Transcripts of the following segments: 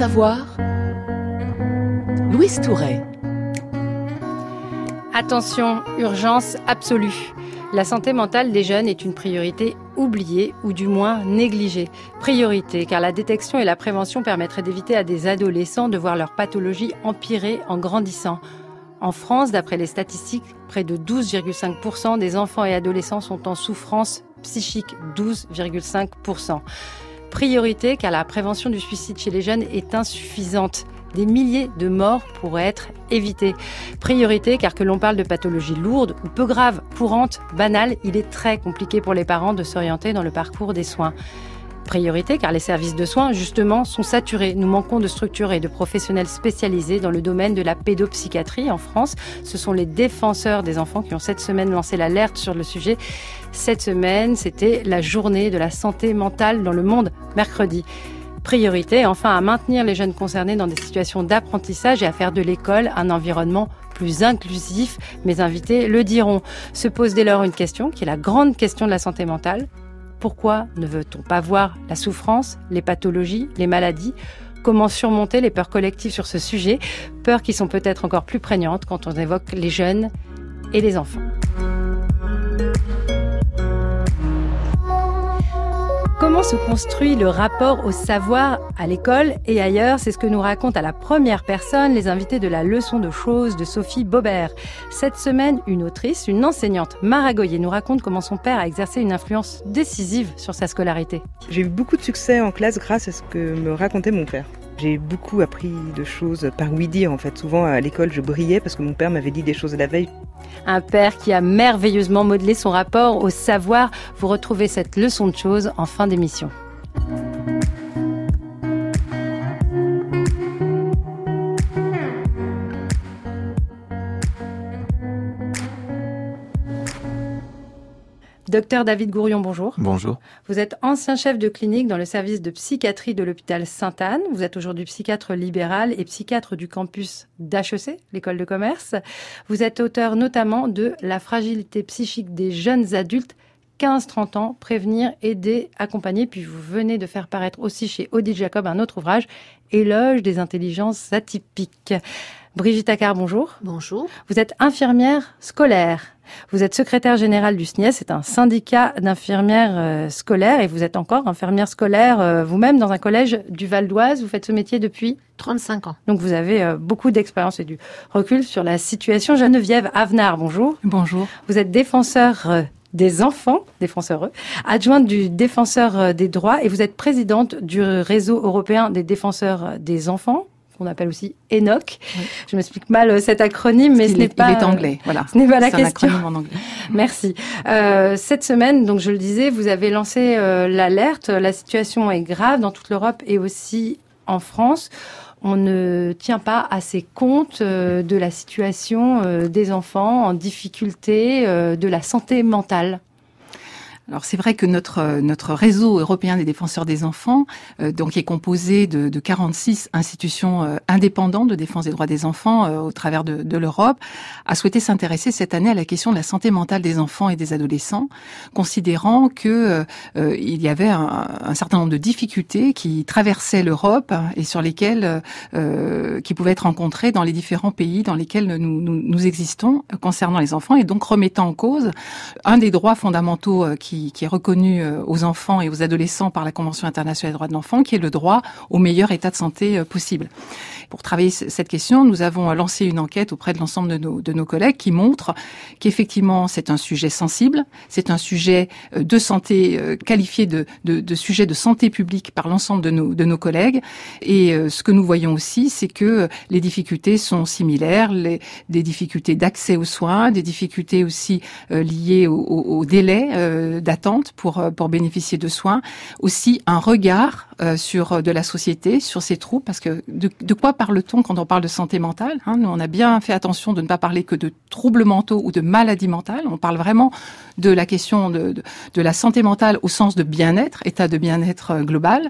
savoir, Louise Touret. Attention, urgence absolue. La santé mentale des jeunes est une priorité oubliée ou du moins négligée. Priorité, car la détection et la prévention permettraient d'éviter à des adolescents de voir leur pathologie empirer en grandissant. En France, d'après les statistiques, près de 12,5% des enfants et adolescents sont en souffrance psychique, 12,5%. Priorité, car la prévention du suicide chez les jeunes est insuffisante. Des milliers de morts pourraient être évitées. Priorité, car que l'on parle de pathologies lourdes ou peu graves, courantes, banales, il est très compliqué pour les parents de s'orienter dans le parcours des soins. Priorité, car les services de soins, justement, sont saturés. Nous manquons de structures et de professionnels spécialisés dans le domaine de la pédopsychiatrie en France. Ce sont les défenseurs des enfants qui ont cette semaine lancé l'alerte sur le sujet. Cette semaine, c'était la journée de la santé mentale dans le monde, mercredi. Priorité, enfin, à maintenir les jeunes concernés dans des situations d'apprentissage et à faire de l'école un environnement plus inclusif. Mes invités le diront. Se pose dès lors une question, qui est la grande question de la santé mentale. Pourquoi ne veut-on pas voir la souffrance, les pathologies, les maladies ? Comment surmonter les peurs collectives sur ce sujet ? Peurs qui sont peut-être encore plus prégnantes quand on évoque les jeunes et les enfants. Comment se construit le rapport au savoir à l'école et ailleurs ? C'est ce que nous racontent à la première personne les invités de la leçon de choses de Sophie Baubert. Cette semaine, une autrice, une enseignante, Mara Goyer, nous raconte comment son père a exercé une influence décisive sur sa scolarité. J'ai eu beaucoup de succès en classe grâce à ce que me racontait mon père. J'ai beaucoup appris de choses par ouï-dire en fait. Souvent à l'école, je brillais parce que mon père m'avait dit des choses la veille. Un père qui a merveilleusement modelé son rapport au savoir. Vous retrouvez cette leçon de choses en fin d'émission. Docteur David Gourion, bonjour. Bonjour. Vous êtes ancien chef de clinique dans le service de psychiatrie de l'hôpital Sainte-Anne. Vous êtes aujourd'hui psychiatre libéral et psychiatre du campus d'HEC, l'école de commerce. Vous êtes auteur notamment de La fragilité psychique des jeunes adultes, 15-30 ans, prévenir, aider, accompagner. Puis vous venez de faire paraître aussi chez Odile Jacob un autre ouvrage, Éloge des intelligences atypiques. Brigitte Accard, bonjour. Bonjour. Vous êtes infirmière scolaire. Vous êtes secrétaire générale du SNIES, c'est un syndicat d'infirmières scolaires, et vous êtes encore infirmière scolaire vous-même dans un collège du Val d'Oise. Vous faites ce métier depuis 35 ans. Donc vous avez beaucoup d'expérience et du recul sur la situation. Geneviève Avenard, bonjour. Bonjour. Vous êtes défenseur des enfants, défenseur, adjointe du défenseur des droits, et vous êtes présidente du réseau européen des défenseurs des enfants, qu'on appelle aussi ENOC. Oui. Je m'explique mal cet acronyme, mais ce n'est pas... Il est anglais, voilà. Ce n'est pas la question. C'est un acronyme en anglais. Merci. Cette semaine, donc je le disais, vous avez lancé l'alerte. La situation est grave dans toute l'Europe et aussi en France. On ne tient pas assez compte de la situation des enfants en difficulté, de la santé mentale. Alors c'est vrai que notre réseau européen des défenseurs des enfants donc est composé de 46 institutions indépendantes de défense des droits des enfants au travers de l'Europe, a souhaité s'intéresser cette année à la question de la santé mentale des enfants et des adolescents, considérant que il y avait un certain nombre de difficultés qui traversaient l'Europe et sur lesquelles qui pouvaient être rencontrées dans les différents pays dans lesquels nous existons concernant les enfants, et donc remettant en cause un des droits fondamentaux qui est reconnu aux enfants et aux adolescents par la Convention internationale des droits de l'enfant, qui est le droit au meilleur état de santé possible. Pour travailler cette question, nous avons lancé une enquête auprès de l'ensemble de nos collègues qui montre qu'effectivement c'est un sujet sensible, c'est un sujet de santé qualifié de sujet de santé publique par l'ensemble de nos collègues. Et ce que nous voyons aussi, c'est que les difficultés sont similaires, des difficultés d'accès aux soins, des difficultés aussi liées au délai d'attente pour bénéficier de soins, aussi un regard sur de la société, sur ces troubles, parce que de quoi parle-t-on quand on parle de santé mentale, hein ? Nous, on a bien fait attention de ne pas parler que de troubles mentaux ou de maladies mentales. On parle vraiment de la question de la santé mentale au sens de bien-être, état de bien-être global.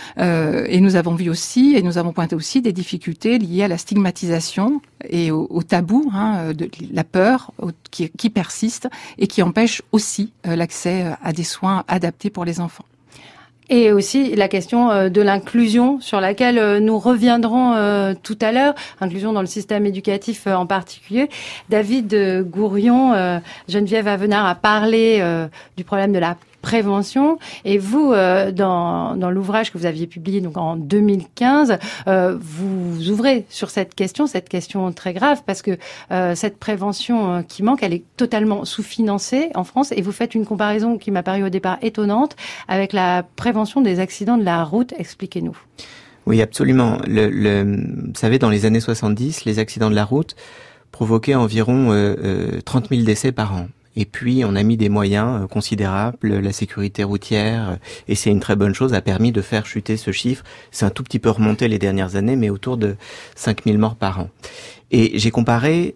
Et nous avons vu aussi, et nous avons pointé aussi des difficultés liées à la stigmatisation et au tabou, hein, de la peur qui persiste et qui empêche aussi l'accès à des soins adaptés pour les enfants. Et aussi la question de l'inclusion sur laquelle nous reviendrons tout à l'heure, inclusion dans le système éducatif en particulier. David Gourion, Geneviève Avenard a parlé du problème de la prévention. Et vous, dans l'ouvrage que vous aviez publié donc en 2015, vous ouvrez sur cette question très grave, parce que cette prévention qui manque, elle est totalement sous-financée en France. Et vous faites une comparaison qui m'a paru au départ étonnante avec la prévention des accidents de la route. Expliquez-nous. Oui, absolument. Vous savez, dans les années 70, les accidents de la route provoquaient environ 30 000 décès par an. Et puis, on a mis des moyens considérables, la sécurité routière, et c'est une très bonne chose, a permis de faire chuter ce chiffre. C'est un tout petit peu remonté les dernières années, mais autour de 5 000 morts par an. Et j'ai comparé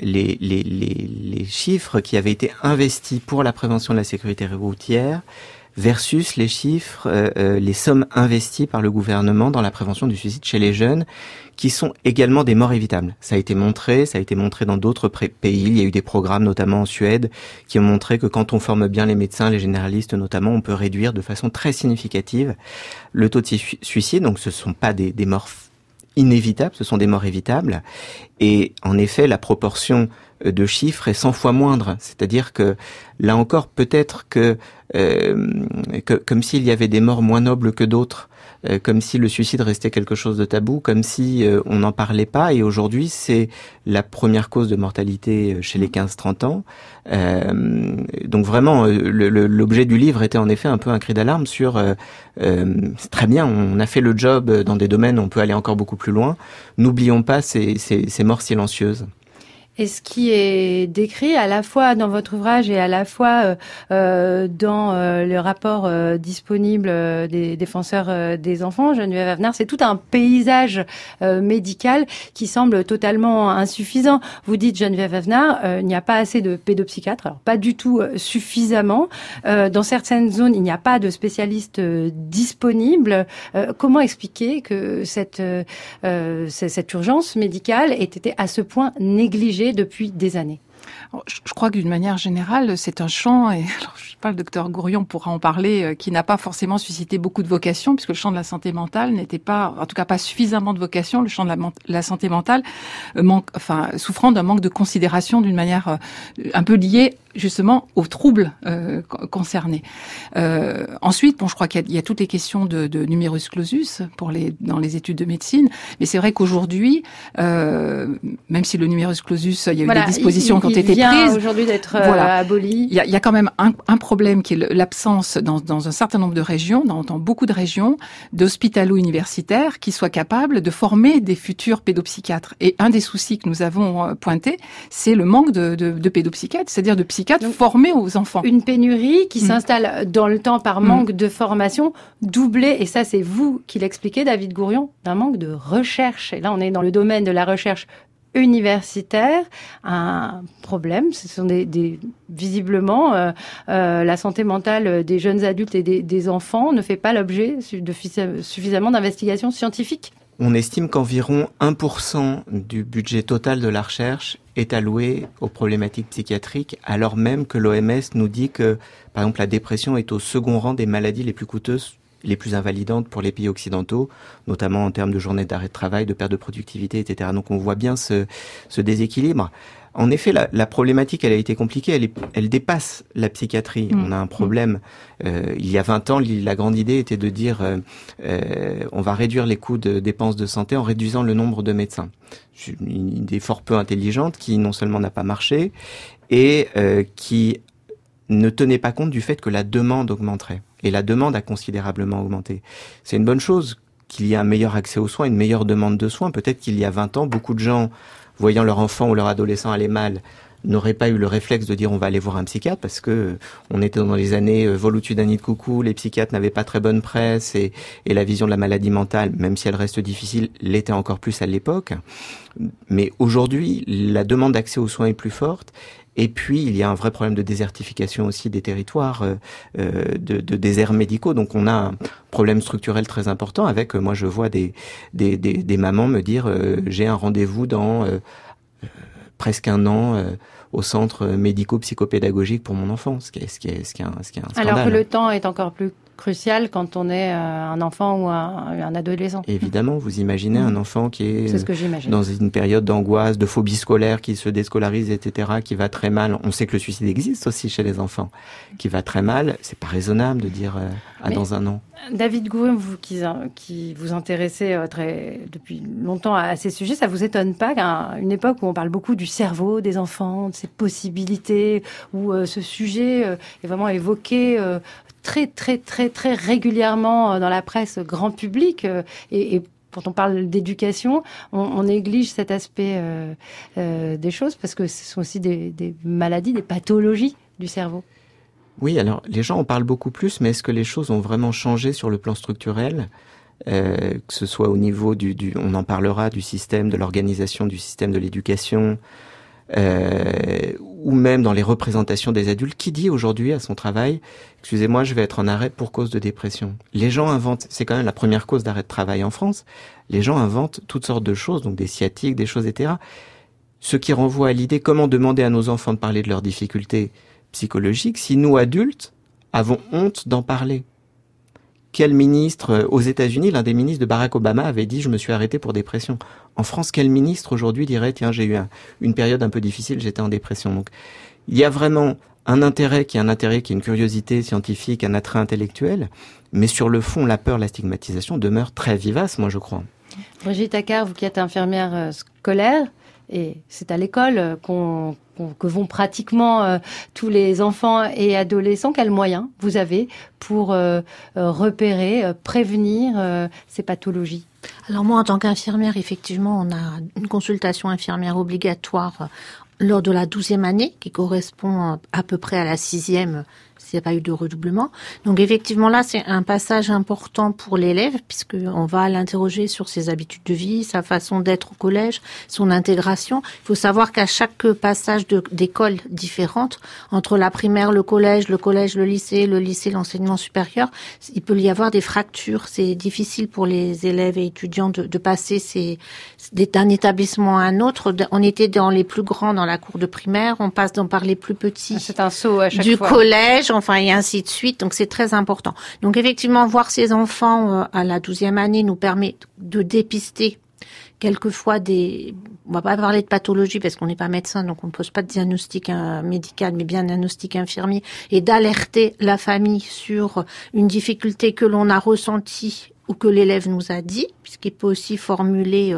les chiffres qui avaient été investis pour la prévention de la sécurité routière versus les chiffres, les sommes investies par le gouvernement dans la prévention du suicide chez les jeunes, qui sont également des morts évitables. Ça a été montré dans d'autres pays. Il y a eu des programmes, notamment en Suède, qui ont montré que quand on forme bien les médecins, les généralistes notamment, on peut réduire de façon très significative le taux de suicide. Donc ce ne sont pas des morts inévitables, ce sont des morts évitables. Et en effet, la proportion de chiffres est 100 fois moindre. C'est-à-dire que, là encore, peut-être que comme s'il y avait des morts moins nobles que d'autres, comme si le suicide restait quelque chose de tabou, comme si on n'en parlait pas. Et aujourd'hui, c'est la première cause de mortalité chez les 15-30 ans. Donc vraiment, l'objet du livre était en effet un peu un cri d'alarme sur c'est très bien, on a fait le job dans des domaines où on peut aller encore beaucoup plus loin. N'oublions pas ces morts silencieuses. Et ce qui est décrit à la fois dans votre ouvrage et à la fois dans le rapport disponible des défenseurs des enfants, Geneviève Avenard, c'est tout un paysage médical qui semble totalement insuffisant. Vous dites, Geneviève Avenard, il n'y a pas assez de pédopsychiatres, alors pas du tout suffisamment. Dans certaines zones, il n'y a pas de spécialistes disponibles. Comment expliquer que cette urgence médicale ait été à ce point négligée depuis des années? Je crois que d'une manière générale, c'est un champ, et alors, je sais pas, le docteur Gourion pourra en parler, qui n'a pas forcément suscité beaucoup de vocations, puisque le champ de la santé mentale n'était pas, en tout cas pas suffisamment de vocation. Le champ de la santé mentale souffrant d'un manque de considération d'une manière un peu liée justement aux troubles concernés. Ensuite, je crois qu'il y a toutes les questions de numerus clausus dans les études de médecine, mais c'est vrai qu'aujourd'hui, même si le numerus clausus, il y a eu des dispositions qui ont été prises aujourd'hui d'être aboli. Il y a quand même un problème qui est l'absence dans un certain nombre de régions, dans beaucoup de régions, d'hospitalo-universitaires qui soient capables de former des futurs pédopsychiatres. Et un des soucis que nous avons pointé, c'est le manque de pédopsychiatres, c'est-à-dire de psychiatres formés aux enfants. Une pénurie qui s'installe dans le temps par manque de formation, doublée, et ça c'est vous qui l'expliquez, David Gourion, d'un manque de recherche. Et là on est dans le domaine de la recherche universitaire, un problème. Ce sont visiblement la santé mentale des jeunes adultes et des enfants ne fait pas l'objet de suffisamment d'investigations scientifiques. On estime qu'environ 1% du budget total de la recherche est alloué aux problématiques psychiatriques, alors même que l'OMS nous dit que, par exemple, la dépression est au second rang des maladies les plus coûteuses, les plus invalidantes pour les pays occidentaux, notamment en termes de journées d'arrêt de travail, de perte de productivité, etc. Donc on voit bien ce déséquilibre. En effet, la problématique, elle a été compliquée, elle dépasse la psychiatrie. On a un problème. Il y a 20 ans, la grande idée était de dire on va réduire les coûts de dépenses de santé en réduisant le nombre de médecins. Une idée fort peu intelligente qui non seulement n'a pas marché et qui ne tenait pas compte du fait que la demande augmenterait. Et la demande a considérablement augmenté. C'est une bonne chose qu'il y ait un meilleur accès aux soins, une meilleure demande de soins. Peut-être qu'il y a 20 ans, beaucoup de gens, voyant leur enfant ou leur adolescent aller mal, n'auraient pas eu le réflexe de dire on va aller voir un psychiatre, parce que on était dans les années Volutudani de coucou, les psychiatres n'avaient pas très bonne presse et la vision de la maladie mentale, même si elle reste difficile, l'était encore plus à l'époque. Mais aujourd'hui, la demande d'accès aux soins est plus forte. Et puis, il y a un vrai problème de désertification aussi des territoires, de déserts médicaux. Donc, on a un problème structurel très important avec, moi, je vois des mamans me dire, j'ai un rendez-vous dans presque un an au centre médico-psychopédagogique pour mon enfant, ce qui est un scandale. Alors que le temps est encore plus crucial quand on est un enfant ou un adolescent. Évidemment, vous imaginez un enfant qui est dans une période d'angoisse, de phobie scolaire, qui se déscolarise, etc., qui va très mal. On sait que le suicide existe aussi chez les enfants, qui va très mal. C'est pas raisonnable de dire dans un an. David Gourion, vous qui vous intéressez depuis longtemps à ces sujets, ça vous étonne pas qu'à une époque où on parle beaucoup du cerveau des enfants, de ses possibilités, où ce sujet est vraiment évoqué très très très très régulièrement dans la presse grand public et quand on parle d'éducation, on néglige cet aspect des choses parce que ce sont aussi des maladies, des pathologies du cerveau. Oui, alors les gens en parlent beaucoup plus, mais est-ce que les choses ont vraiment changé sur le plan structurel, que ce soit au niveau on en parlera, du système, de l'organisation du système de l'éducation, ou même dans les représentations des adultes. Qui dit aujourd'hui à son travail, excusez-moi, je vais être en arrêt pour cause de dépression? Les gens inventent, c'est quand même la première cause d'arrêt de travail en France, les gens inventent toutes sortes de choses, donc des sciatiques, des choses, etc. Ce qui renvoie à l'idée, comment demander à nos enfants de parler de leurs difficultés psychologiques si nous, adultes, avons honte d'en parler? Quel ministre, aux États-Unis, l'un des ministres de Barack Obama avait dit « je me suis arrêté pour dépression ». En France, quel ministre aujourd'hui dirait « tiens, j'ai eu une période un peu difficile, j'étais en dépression ». Donc, il y a vraiment un intérêt qui est une curiosité scientifique, un attrait intellectuel, mais sur le fond, la peur, la stigmatisation demeure très vivace, moi je crois. Brigitte Accart, vous qui êtes infirmière scolaire, et c'est à l'école que vont pratiquement tous les enfants et adolescents. Quels moyens vous avez pour repérer, prévenir ces pathologies? Alors moi, en tant qu'infirmière, effectivement, on a une consultation infirmière obligatoire lors de la 12e année, qui correspond à peu près à la 6e, s'il n'y a pas eu de redoublement. Donc effectivement, là, c'est un passage important pour l'élève, puisqu'on va l'interroger sur ses habitudes de vie, sa façon d'être au collège, son intégration. Il faut savoir qu'à chaque passage d'école différente, entre la primaire, le collège, le lycée, l'enseignement supérieur, il peut y avoir des fractures. C'est difficile pour les élèves et étudiants de passer d'un établissement à un autre. On était dans les plus grands dans la cour de primaire, on passe par les plus petits. C'est un saut à chaque fois. Du collège, enfin, et ainsi de suite. Donc, c'est très important. Donc, effectivement, voir ces enfants à la 12e année nous permet de dépister quelquefois on va pas parler de pathologie parce qu'on n'est pas médecin, donc on ne pose pas de diagnostic médical, mais bien un diagnostic infirmier, et d'alerter la famille sur une difficulté que l'on a ressentie ou que l'élève nous a dit, puisqu'il peut aussi formuler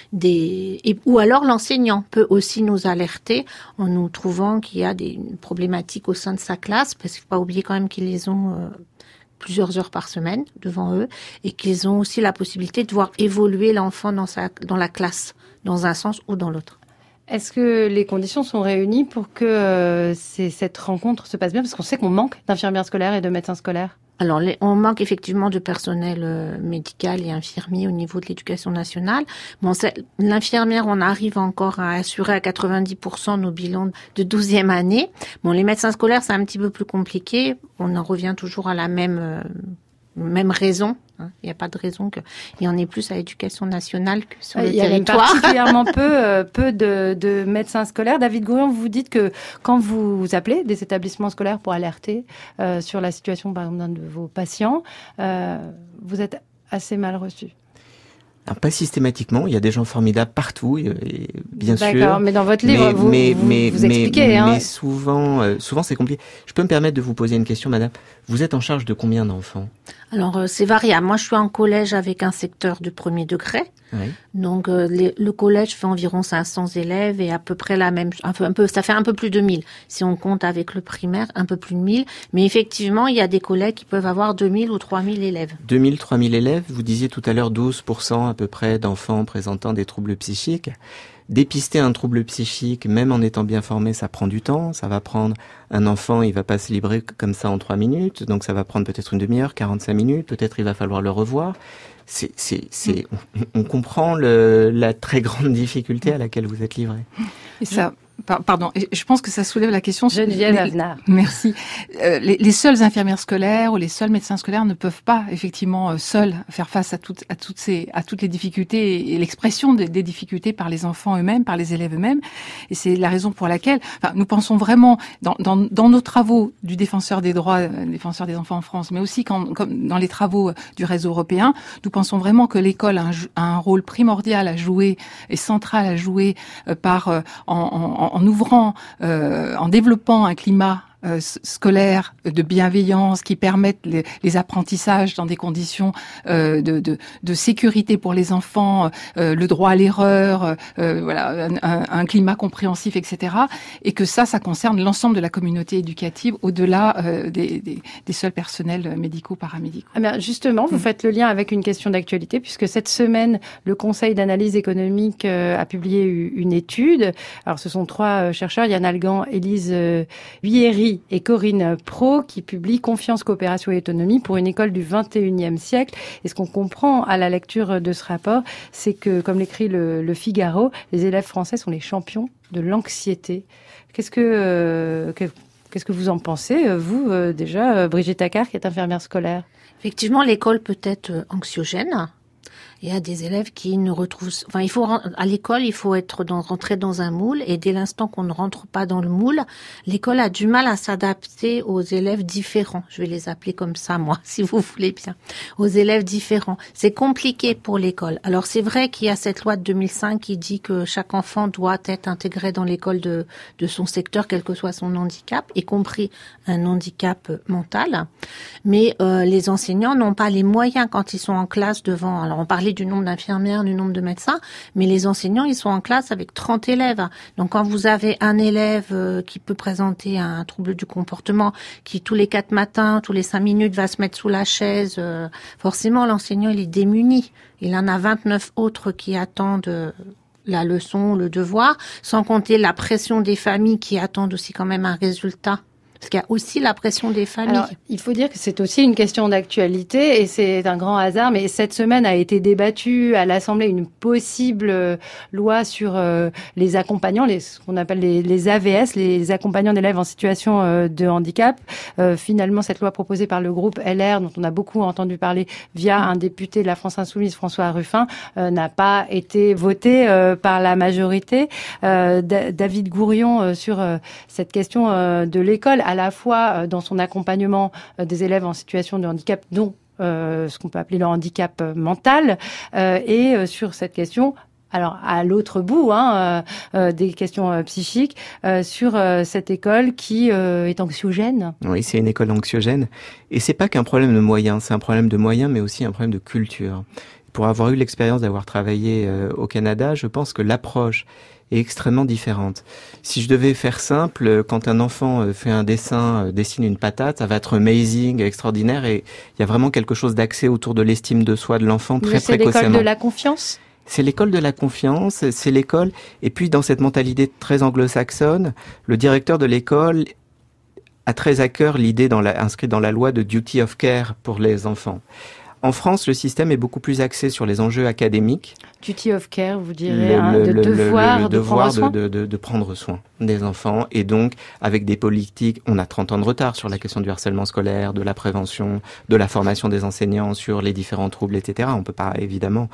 ou alors l'enseignant peut aussi nous alerter en nous trouvant qu'il y a des problématiques au sein de sa classe, parce qu'il ne faut pas oublier quand même qu'ils les ont plusieurs heures par semaine devant eux, et qu'ils ont aussi la possibilité de voir évoluer l'enfant dans la classe, dans un sens ou dans l'autre. Est-ce que les conditions sont réunies pour que cette rencontre se passe bien? Parce qu'on sait qu'on manque d'infirmières scolaires et de médecins scolaires. Alors, on manque effectivement de personnel médical et infirmier au niveau de l'éducation nationale. Bon, l'infirmière, on arrive encore à assurer à 90% nos bilans de 12e année. Bon, les médecins scolaires, c'est un petit peu plus compliqué. On en revient toujours à la même raison. Il n'y a pas de raison qu'il y en ait plus à l'éducation nationale que sur le territoire. Il y a particulièrement peu de médecins scolaires. David Gourion, vous dites que quand vous appelez des établissements scolaires pour alerter sur la situation, par exemple, d'un de vos patients, vous êtes assez mal reçu. Alors, pas systématiquement, il y a des gens formidables partout, et bien sûr. D'accord, mais dans votre livre, vous expliquez. Mais souvent c'est compliqué. Je peux me permettre de vous poser une question, madame? Vous êtes en charge de combien d'enfants? Alors, c'est variable. Moi, je suis en collège avec un secteur de premier degré. Oui. Donc, le collège fait environ 500 élèves et à peu près ça fait un peu plus de 1000. Si on compte avec le primaire, un peu plus de 1000. Mais effectivement, il y a des collèges qui peuvent avoir 2000 ou 3000 élèves. 2000, 3000 élèves. Vous disiez tout à l'heure 12% à peu près d'enfants présentant des troubles psychiques. Dépister un trouble psychique, même en étant bien formé, ça prend du temps. Ça va prendre un enfant, il va pas se libérer comme ça en 3 minutes. Donc ça va prendre peut-être une demi-heure, 45 minutes. Peut-être il va falloir le revoir. On comprend la très grande difficulté à laquelle vous êtes livré. Et ça Pardon, je pense que ça soulève la question. Geneviève Avenard. Merci. Les seules infirmières scolaires ou les seuls médecins scolaires ne peuvent pas effectivement seuls faire face à toutes les difficultés et l'expression des difficultés par les enfants eux-mêmes, par les élèves eux-mêmes. Et c'est la raison pour laquelle, nous pensons vraiment dans nos travaux du défenseur des droits, défenseur des enfants en France, mais aussi comme dans les travaux du réseau européen, nous pensons vraiment que l'école a un rôle primordial à jouer et central à jouer en ouvrant, en développant un climat scolaire de bienveillance qui permettent les apprentissages dans des conditions de sécurité pour les enfants, le droit à l'erreur, voilà, un climat compréhensif, etc. Et que ça concerne l'ensemble de la communauté éducative au-delà des seuls personnels médicaux, paramédicaux. Ah bien, justement, vous faites le lien avec une question d'actualité puisque cette semaine, le Conseil d'analyse économique a publié une étude. Alors, ce sont 3 chercheurs, Yann Algan, Élise Huilléry et Corinne Pro, qui publient Confiance, coopération et autonomie pour une école du 21e siècle. Et ce qu'on comprend à la lecture de ce rapport, c'est que, comme l'écrit le Figaro, les élèves français sont les champions de l'anxiété. Qu'est-ce que vous en pensez, vous, déjà, Brigitte Accart, qui est infirmière scolaire? Effectivement, l'école peut être anxiogène. Il y a des élèves qui ne retrouvent... à l'école, il faut rentrer dans un moule, et dès l'instant qu'on ne rentre pas dans le moule, l'école a du mal à s'adapter aux élèves différents. Je vais les appeler comme ça, moi, si vous voulez bien. Aux élèves différents. C'est compliqué pour l'école. Alors, c'est vrai qu'il y a cette loi de 2005 qui dit que chaque enfant doit être intégré dans l'école de son secteur, quel que soit son handicap, y compris un handicap mental. Mais les enseignants n'ont pas les moyens quand ils sont en classe devant... Alors, on parlait du nombre d'infirmières, du nombre de médecins, mais les enseignants, ils sont en classe avec 30 élèves. Donc, quand vous avez un élève qui peut présenter un trouble du comportement, qui tous les 4 matins, tous les 5 minutes va se mettre sous la chaise, forcément, l'enseignant, il est démuni. Il en a 29 autres qui attendent la leçon, le devoir, sans compter la pression des familles qui attendent aussi quand même un résultat. Parce qu'il y a aussi la pression des familles. Alors, il faut dire que c'est aussi une question d'actualité et c'est un grand hasard, mais cette semaine a été débattue à l'Assemblée une possible loi sur les accompagnants, ce qu'on appelle les AVS, les accompagnants d'élèves en situation de handicap. Finalement, cette loi proposée par le groupe LR, dont on a beaucoup entendu parler via un député de la France Insoumise, François Ruffin, n'a pas été votée par la majorité. David Gourion, sur cette question de l'école, à la fois dans son accompagnement des élèves en situation de handicap, dont ce qu'on peut appeler le handicap mental, et sur cette question, alors à l'autre bout des questions psychiques, sur cette école qui est anxiogène. Oui, c'est une école anxiogène. Et c'est pas qu'un problème de moyens, c'est un problème de moyens, mais aussi un problème de culture. Pour avoir eu l'expérience d'avoir travaillé au Canada, je pense que l'approche est extrêmement différente. Si je devais faire simple, quand un enfant fait un dessin, dessine une patate, ça va être amazing, extraordinaire, et il y a vraiment quelque chose d'axé autour de l'estime de soi de l'enfant très précocement. C'est l'école de la confiance ? C'est l'école de la confiance, c'est l'école, et puis dans cette mentalité très anglo-saxonne, le directeur de l'école a très à cœur l'idée inscrite dans la loi de duty of care pour les enfants. En France, le système est beaucoup plus axé sur les enjeux académiques. Duty of care, vous direz, le devoir de prendre soin. De prendre soin des enfants. Et donc, avec des politiques, on a 30 ans de retard sur la question du harcèlement scolaire, de la prévention, de la formation des enseignants sur les différents troubles, etc. On peut pas, évidemment,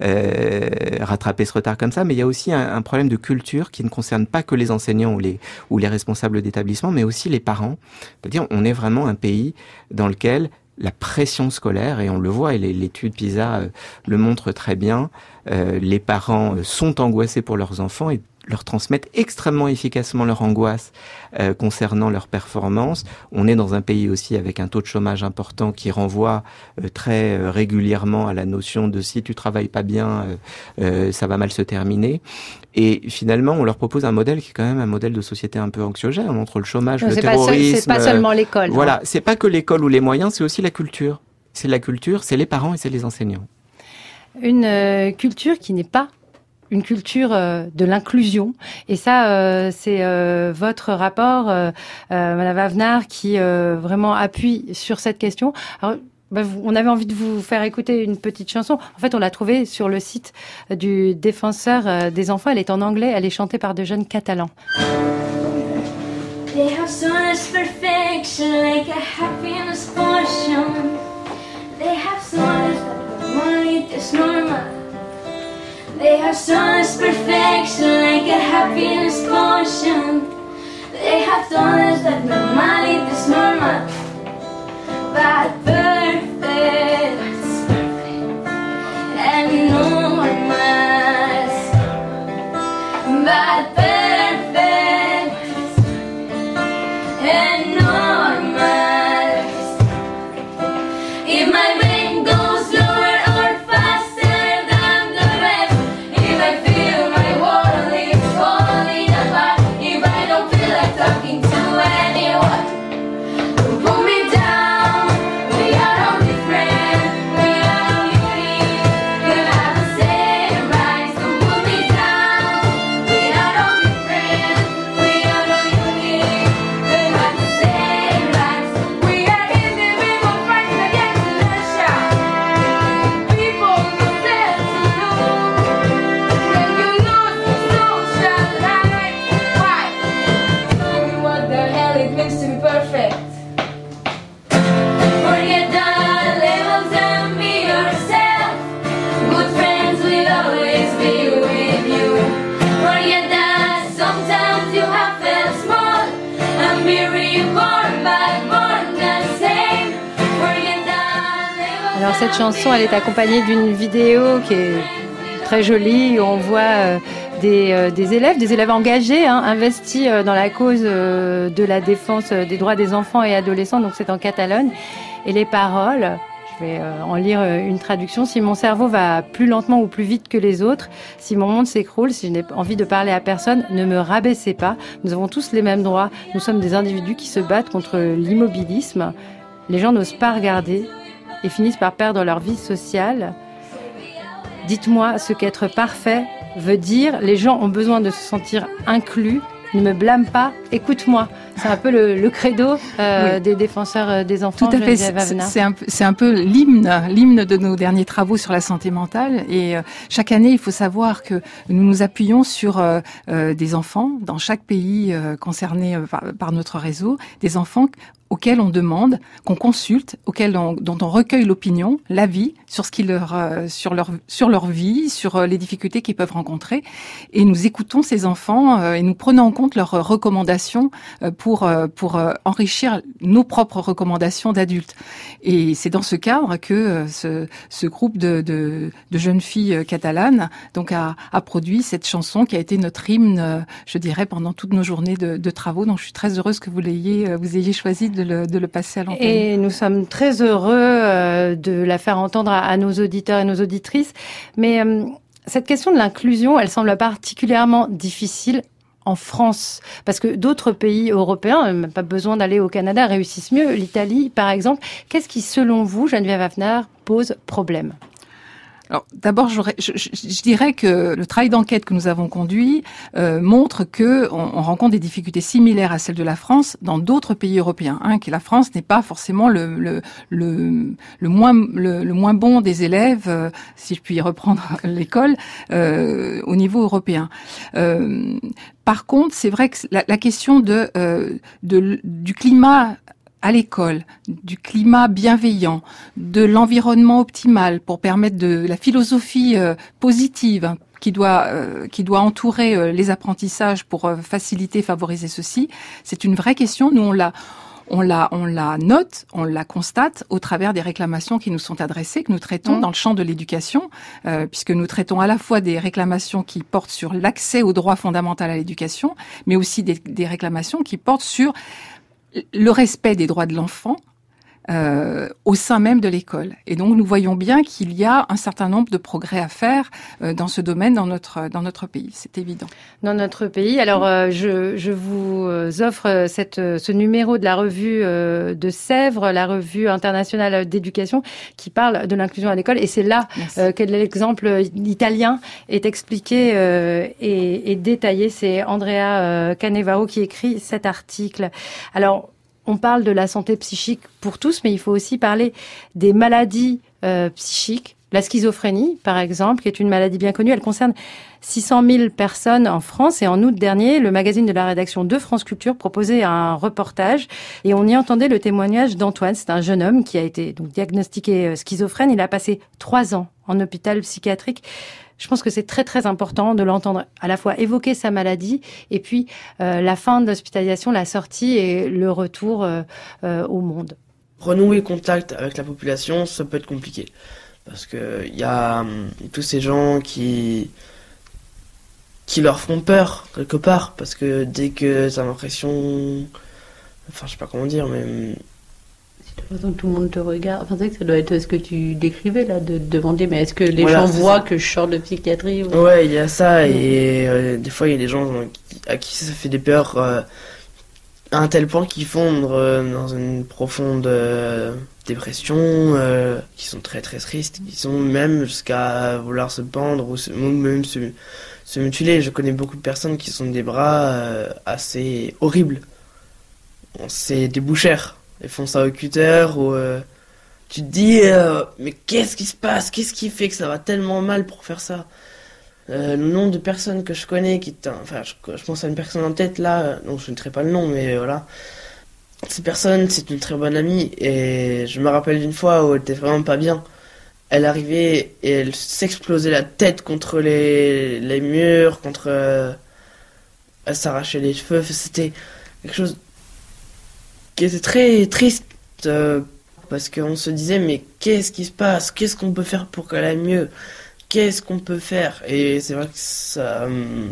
rattraper ce retard comme ça. Mais il y a aussi un problème de culture qui ne concerne pas que les enseignants ou les responsables d'établissement, mais aussi les parents. C'est-à-dire, on est vraiment un pays dans lequel la pression scolaire, et on le voit, et l'étude PISA le montre très bien, les parents sont angoissés pour leurs enfants et leur transmettent extrêmement efficacement leur angoisse concernant leur performance. On est dans un pays aussi avec un taux de chômage important qui renvoie très régulièrement à la notion de si tu travailles pas bien, ça va mal se terminer. Et finalement, on leur propose un modèle qui est quand même un modèle de société un peu anxiogène, entre le chomage, le terrorisme. C'est pas seulement l'école. Voilà, c'est pas que l'école ou les moyens, c'est aussi la culture. C'est la culture, c'est les parents et c'est les enseignants. Une culture qui n'est pas une culture de l'inclusion. Et ça, c'est votre rapport, Madame Avenard, qui vraiment appuie sur cette question. Alors, On avait envie de vous faire écouter une petite chanson. En fait, on l'a trouvée sur le site du défenseur des enfants. Elle est en anglais, elle est chantée par de jeunes Catalans. They have shown us perfection like a happiness potion. They have shown us that money is normal. They have shown us perfection like a happiness potion. They have told us that normality is normal. But perfect is perfect and normal. But perfect and normal. If my brain goes slower or faster than the rest, if I feel my world is falling apart, if I don't feel like talking to anyone, don't pull me down. We are all different, we are all unique. We have the same rights. Don't pull me down. We are all different, we are all unique. We have the same rights. We are individual fighting against inertia. People don't dare to lose. Then you lose the social rights. Why? Tell me what the hell it means to be perfect. Forget the labels and be yourself. Good friends will always be with you. Forget that sometimes you have felt small and be reborn but born the same. Forget the labels. Alors cette chanson, elle est accompagnée d'une vidéo qui est très jolie. On voit des élèves engagés, investis dans la cause de la défense des droits des enfants et adolescents. Donc c'est en Catalogne. Et les paroles, je vais en lire une traduction. Si mon cerveau va plus lentement ou plus vite que les autres, si mon monde s'écroule, si je n'ai envie de parler à personne, ne me rabaissez pas. Nous avons tous les mêmes droits. Nous sommes des individus qui se battent contre l'immobilisme. Les gens n'osent pas regarder et finissent par perdre leur vie sociale. Dites-moi ce qu'être parfait veut dire. Les gens ont besoin de se sentir inclus. Ne me blâme pas, écoute-moi. C'est un peu le credo Oui. des défenseurs des enfants. Tout à fait. Geneviève Avenard. C'est un peu l'hymne de nos derniers travaux sur la santé mentale. Et chaque année, il faut savoir que nous nous appuyons sur des enfants dans chaque pays concerné par notre réseau, des enfants auxquels on demande, qu'on consulte, dont on recueille l'opinion, l'avis sur ce qui sur leur vie, sur les difficultés qu'ils peuvent rencontrer, et nous écoutons ces enfants et nous prenons en compte leurs recommandations pour enrichir nos propres recommandations d'adultes. Et c'est dans ce cadre que ce groupe de jeunes filles catalanes donc a produit cette chanson qui a été notre hymne, je dirais, pendant toutes nos journées de travaux. Donc je suis très heureuse que vous ayez choisi de le passer à l'antenne. Et nous sommes très heureux de la faire entendre à nos auditeurs et nos auditrices. Mais cette question de l'inclusion, elle semble particulièrement difficile en France, parce que d'autres pays européens, même pas besoin d'aller au Canada, réussissent mieux. L'Italie, par exemple. Qu'est-ce qui, selon vous, Geneviève Avenard, pose problème ? Alors, d'abord, je dirais que le travail d'enquête que nous avons conduit montre que on rencontre des difficultés similaires à celles de la France dans d'autres pays européens. Que la France n'est pas forcément le moins bon des élèves, si je puis reprendre l'école, au niveau européen. Par contre, c'est vrai que la question du climat à l'école, du climat bienveillant, de l'environnement optimal pour permettre de la philosophie positive qui doit entourer les apprentissages pour faciliter, favoriser ceci, c'est une vraie question. Nous, on la note, on la constate au travers des réclamations qui nous sont adressées, que nous traitons dans le champ de l'éducation, puisque nous traitons à la fois des réclamations qui portent sur l'accès au droit fondamental à l'éducation, mais aussi des réclamations qui portent sur le respect des droits de l'enfant au sein même de l'école. Et donc nous voyons bien qu'il y a un certain nombre de progrès à faire dans ce domaine dans notre pays, c'est évident. Dans notre pays. Alors je vous offre ce numéro de la revue de Sèvres, la revue internationale d'éducation, qui parle de l'inclusion à l'école. Et c'est là que l'exemple italien est expliqué et détaillé. C'est Andrea Canevaro qui écrit cet article. Alors, on parle de la santé psychique pour tous, mais il faut aussi parler des maladies psychiques. La schizophrénie, par exemple, qui est une maladie bien connue, elle concerne 600 000 personnes en France. Et en août dernier, le magazine de la rédaction de France Culture proposait un reportage et on y entendait le témoignage d'Antoine. C'est un jeune homme qui a été donc diagnostiqué schizophrène. Il a passé 3 ans en hôpital psychiatrique. Je pense que c'est très très important de l'entendre à la fois évoquer sa maladie et puis la fin de l'hospitalisation, la sortie et le retour au monde. Renouer contact avec la population, ça peut être compliqué. Parce que il y a tous ces gens qui leur font peur quelque part, parce que dès que t'as l'impression, enfin je sais pas comment dire, mais Si de toute façon tout le monde te regarde, enfin c'est vrai que ça doit être ce que tu décrivais là, de demander mais est-ce que les Voilà, gens c'est voient ça. que je sors de psychiatrie ou... ouais, il y a ça, et des fois il y a des gens à qui ça fait des peurs à un tel point qu'ils fondent dans une profonde dépression, qui sont très très tristes, qui sont même jusqu'à vouloir se pendre ou même se mutiler. Je connais beaucoup de personnes qui sont des bras assez horribles. C'est des bouchères. Ils font ça au cutter ou tu te dis mais qu'est-ce qui se passe? Qu'est-ce qui fait que ça va tellement mal pour faire ça? Le nombre de personnes que je connais enfin je pense à une personne en tête là, donc je ne dirai pas le nom, mais voilà. Cette personne, c'est une très bonne amie, et je me rappelle d'une fois où elle était vraiment pas bien. Elle arrivait et elle s'explosait la tête contre les murs, elle s'arrachait les cheveux. C'était quelque chose qui était très triste, parce qu'on se disait mais qu'est-ce qui se passe? Qu'est-ce qu'on peut faire pour qu'elle aille mieux? Qu'est-ce qu'on peut faire? Et c'est vrai que ça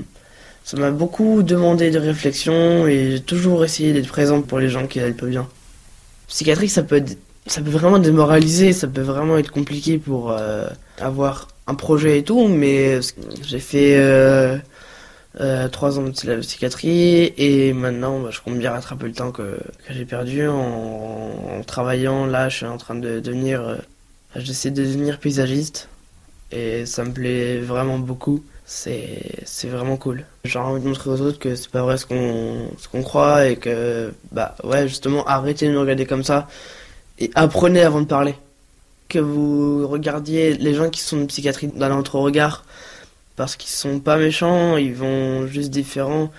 m'a beaucoup demandé de réflexion, et j'ai toujours essayé d'être présent pour les gens qui n'aillent pas bien. Psychiatrique, ça peut vraiment démoraliser, ça peut vraiment être compliqué pour avoir un projet et tout, mais j'ai fait 3 ans de psychiatrie, et maintenant je compte bien rattraper le temps que j'ai perdu en travaillant. Là, je suis en train de j'essaie de devenir paysagiste, et ça me plaît vraiment beaucoup. C'est vraiment cool. J'ai envie de montrer aux autres que c'est pas vrai ce qu'on croit, et que justement arrêtez de nous regarder comme ça et apprenez avant de parler. Que vous regardiez les gens qui sont de psychiatrie d'un autre regard, parce qu'ils sont pas méchants, ils vont juste différents.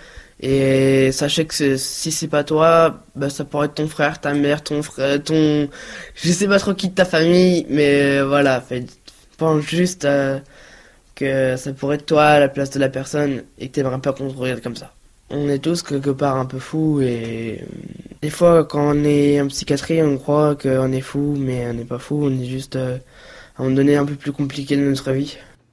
Et sachez que si c'est pas toi, ça pourrait être ton frère, ta mère, ton frère, je sais pas trop qui de ta famille, mais voilà, pense juste que ça pourrait être toi à la place de la personne, et que t'aimerais pas qu'on te regarde comme ça. On est tous quelque part un peu fous, et des fois quand on est en psychiatrie on croit qu'on est fou, mais on n'est pas fou, on est juste à un moment donné un peu plus compliqué de notre vie.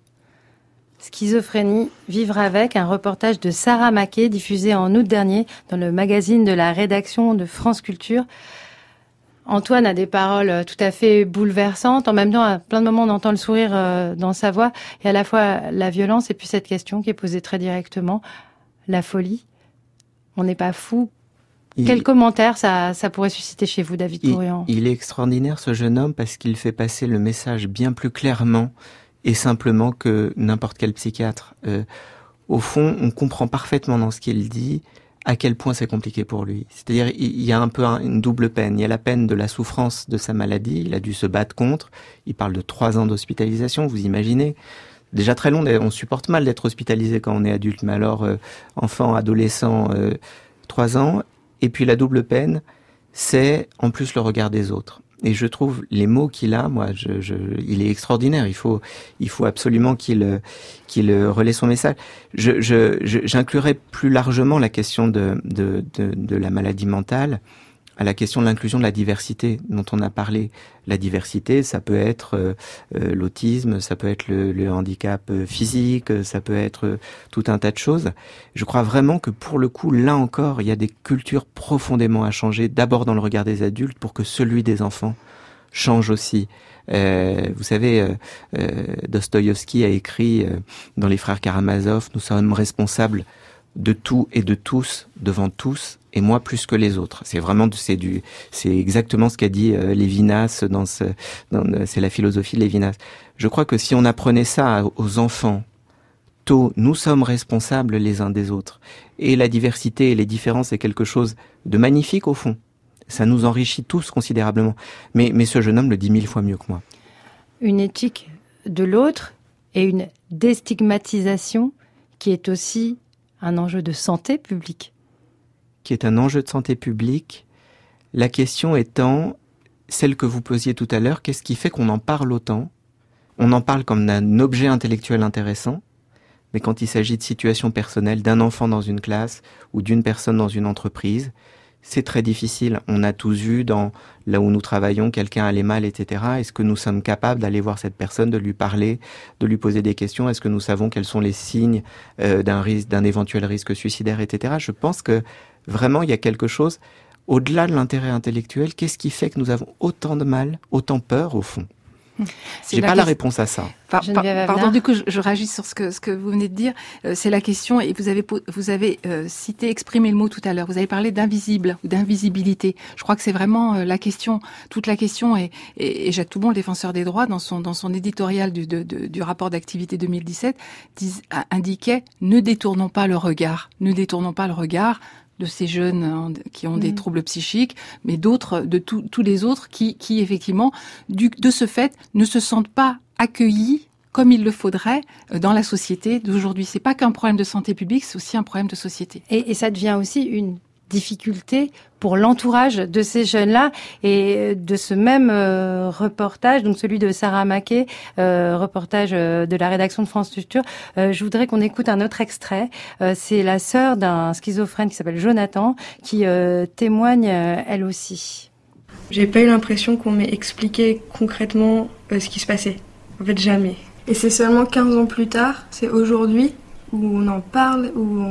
Schizophrénie, vivre avec, un reportage de Sarah Maquet diffusé en août dernier dans le magazine de la rédaction de France Culture. Antoine a des paroles tout à fait bouleversantes. En même temps, à plein de moments, on entend le sourire dans sa voix, et à la fois la violence, et puis cette question qui est posée très directement, la folie. On n'est pas fou. Quel commentaire ça pourrait susciter chez vous, David Courian? Il est extraordinaire, ce jeune homme, parce qu'il fait passer le message bien plus clairement et simplement que n'importe quel psychiatre. Au fond, on comprend parfaitement dans ce qu'il dit à quel point c'est compliqué pour lui. C'est-à-dire, il y a un peu une double peine. Il y a la peine de la souffrance de sa maladie, il a dû se battre contre. Il parle de 3 ans d'hospitalisation, vous imaginez. Déjà très long, on supporte mal d'être hospitalisé quand on est adulte, mais alors enfant, adolescent, 3 ans. Et puis la double peine, c'est en plus le regard des autres. Et je trouve les mots qu'il a, moi, il est extraordinaire. Il faut absolument qu'il relaie son message. J'inclurais plus largement la question de la maladie mentale à la question de l'inclusion de la diversité dont on a parlé. La diversité, ça peut être l'autisme, ça peut être le handicap physique, ça peut être tout un tas de choses. Je crois vraiment que pour le coup, là encore, il y a des cultures profondément à changer, d'abord dans le regard des adultes, pour que celui des enfants change aussi. Vous savez, Dostoïevski a écrit dans Les Frères Karamazov, nous sommes responsables de tout et de tous devant tous, et moi plus que les autres. C'est vraiment c'est exactement ce qu'a dit Lévinas c'est la philosophie de Lévinas. Je crois que si on apprenait ça aux enfants tôt, nous sommes responsables les uns des autres, et la diversité et les différences c'est quelque chose de magnifique au fond. Ça nous enrichit tous considérablement. Mais ce jeune homme le dit 1000 fois mieux que moi. Une éthique de l'autre et une déstigmatisation qui est aussi un enjeu de santé publique. Qui est un enjeu de santé publique. La question étant celle que vous posiez tout à l'heure, qu'est-ce qui fait qu'on en parle autant ? On en parle comme d'un objet intellectuel intéressant, mais quand il s'agit de situations personnelles, d'un enfant dans une classe ou d'une personne dans une entreprise, c'est très difficile. On a tous vu là où nous travaillons, quelqu'un allait mal, etc. Est-ce que nous sommes capables d'aller voir cette personne, de lui parler, de lui poser des questions ? Est-ce que nous savons quels sont les signes d'un éventuel risque suicidaire, etc. Je pense que vraiment, il y a quelque chose, au-delà de l'intérêt intellectuel, qu'est-ce qui fait que nous avons autant de mal, autant peur, au fond ? J'ai pas la réponse à ça. Pardon, du coup, je réagis sur ce que vous venez de dire. C'est la question, et vous avez exprimé le mot tout à l'heure. Vous avez parlé d'invisible ou d'invisibilité. Je crois que c'est vraiment la question, toute la question. Et Jacques Toubon, le défenseur des droits, dans son éditorial du rapport d'activité 2017, indiquait « Ne détournons pas le regard. Ne détournons pas le regard ». De ces jeunes qui ont des troubles psychiques, mais d'autres, de tous les autres qui effectivement, de ce fait, ne se sentent pas accueillis comme il le faudrait dans la société d'aujourd'hui. C'est pas qu'un problème de santé publique, c'est aussi un problème de société. Et ça devient aussi une difficulté pour l'entourage de ces jeunes-là, et de ce même reportage, donc celui de Sarah Maquet, reportage de la rédaction de France Culture, je voudrais qu'on écoute un autre extrait. C'est la sœur d'un schizophrène qui s'appelle Jonathan, qui témoigne elle aussi. J'ai pas eu l'impression qu'on m'ait expliqué concrètement ce qui se passait. En fait, jamais. Et c'est seulement 15 ans plus tard, c'est aujourd'hui, où on en parle,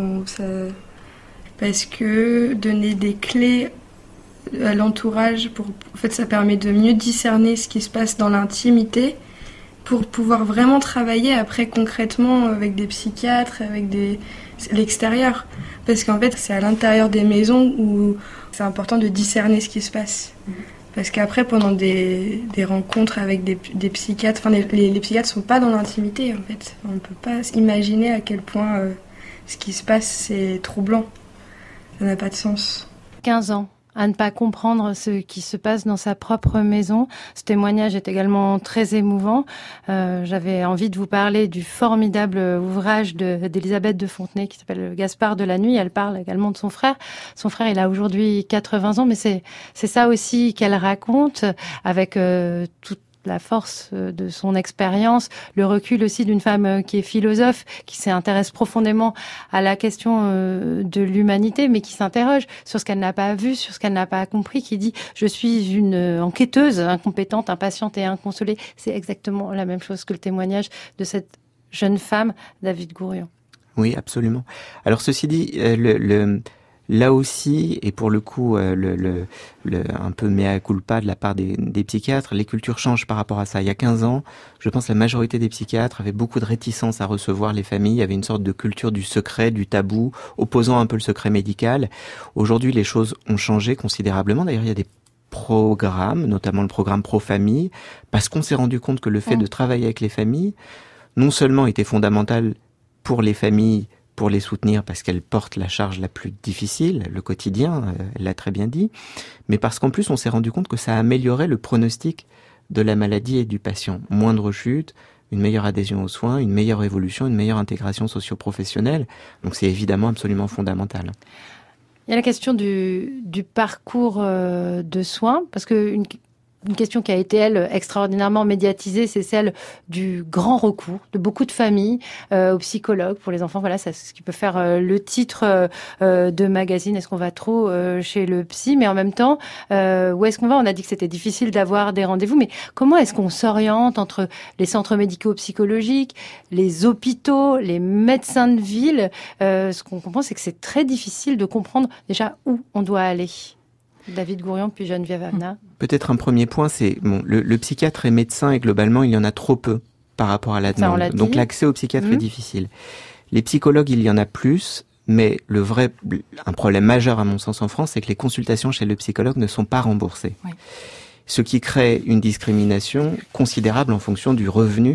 parce que donner des clés à l'entourage, en fait, ça permet de mieux discerner ce qui se passe dans l'intimité, pour pouvoir vraiment travailler après concrètement avec des psychiatres, avec l'extérieur. Parce qu'en fait, c'est à l'intérieur des maisons où c'est important de discerner ce qui se passe. Parce qu'après, pendant des rencontres avec des psychiatres, enfin, les psychiatres sont pas dans l'intimité, en fait. On ne peut pas imaginer à quel point ce qui se passe, c'est troublant. Ça n'a pas de sens. 15 ans à ne pas comprendre ce qui se passe dans sa propre maison. Ce témoignage est également très émouvant. J'avais envie de vous parler du formidable ouvrage d'Elisabeth de Fontenay qui s'appelle Gaspard de la nuit. Elle parle également de son frère. Son frère, il a aujourd'hui 80 ans, mais c'est ça aussi qu'elle raconte avec toute la force de son expérience, le recul aussi d'une femme qui est philosophe, qui s'intéresse profondément à la question de l'humanité, mais qui s'interroge sur ce qu'elle n'a pas vu, sur ce qu'elle n'a pas compris, qui dit « Je suis une enquêteuse, incompétente, impatiente et inconsolée ». C'est exactement la même chose que le témoignage de cette jeune femme, David Gourian. Oui, absolument. Alors, ceci dit, là aussi, et pour le coup, un peu mea culpa de la part des psychiatres, les cultures changent par rapport à ça. Il y a 15 ans, je pense que la majorité des psychiatres avaient beaucoup de réticence à recevoir les familles. Il y avait une sorte de culture du secret, du tabou, opposant un peu le secret médical. Aujourd'hui, les choses ont changé considérablement. D'ailleurs, il y a des programmes, notamment le programme Pro-Famille, parce qu'on s'est rendu compte que le fait de travailler avec les familles, non seulement était fondamental pour les familles, pour les soutenir parce qu'elles portent la charge la plus difficile, le quotidien, elle l'a très bien dit, mais parce qu'en plus on s'est rendu compte que ça améliorait le pronostic de la maladie et du patient. Moindre chute, une meilleure adhésion aux soins, une meilleure évolution, une meilleure intégration socio-professionnelle. Donc c'est évidemment absolument fondamental. Il y a la question du parcours de soins, parce que une question qui a été, elle, extraordinairement médiatisée, c'est celle du grand recours de beaucoup de familles aux psychologues pour les enfants. Voilà, c'est ce qui peut faire le titre de magazine. Est-ce qu'on va trop chez le psy? Mais en même temps, où est-ce qu'on va? On a dit que c'était difficile d'avoir des rendez-vous, mais comment est-ce qu'on s'oriente entre les centres médicaux psychologiques, les hôpitaux, les médecins de ville? Ce qu'on comprend, c'est que c'est très difficile de comprendre déjà où on doit aller. David Gourian, puis Geneviève Havna. Peut-être un premier point, c'est le psychiatre est médecin et globalement, il y en a trop peu par rapport à la demande. Donc l'accès au psychiatre est difficile. Les psychologues, il y en a plus, mais un problème majeur à mon sens en France, c'est que les consultations chez le psychologue ne sont pas remboursées. Oui. Ce qui crée une discrimination considérable en fonction du revenu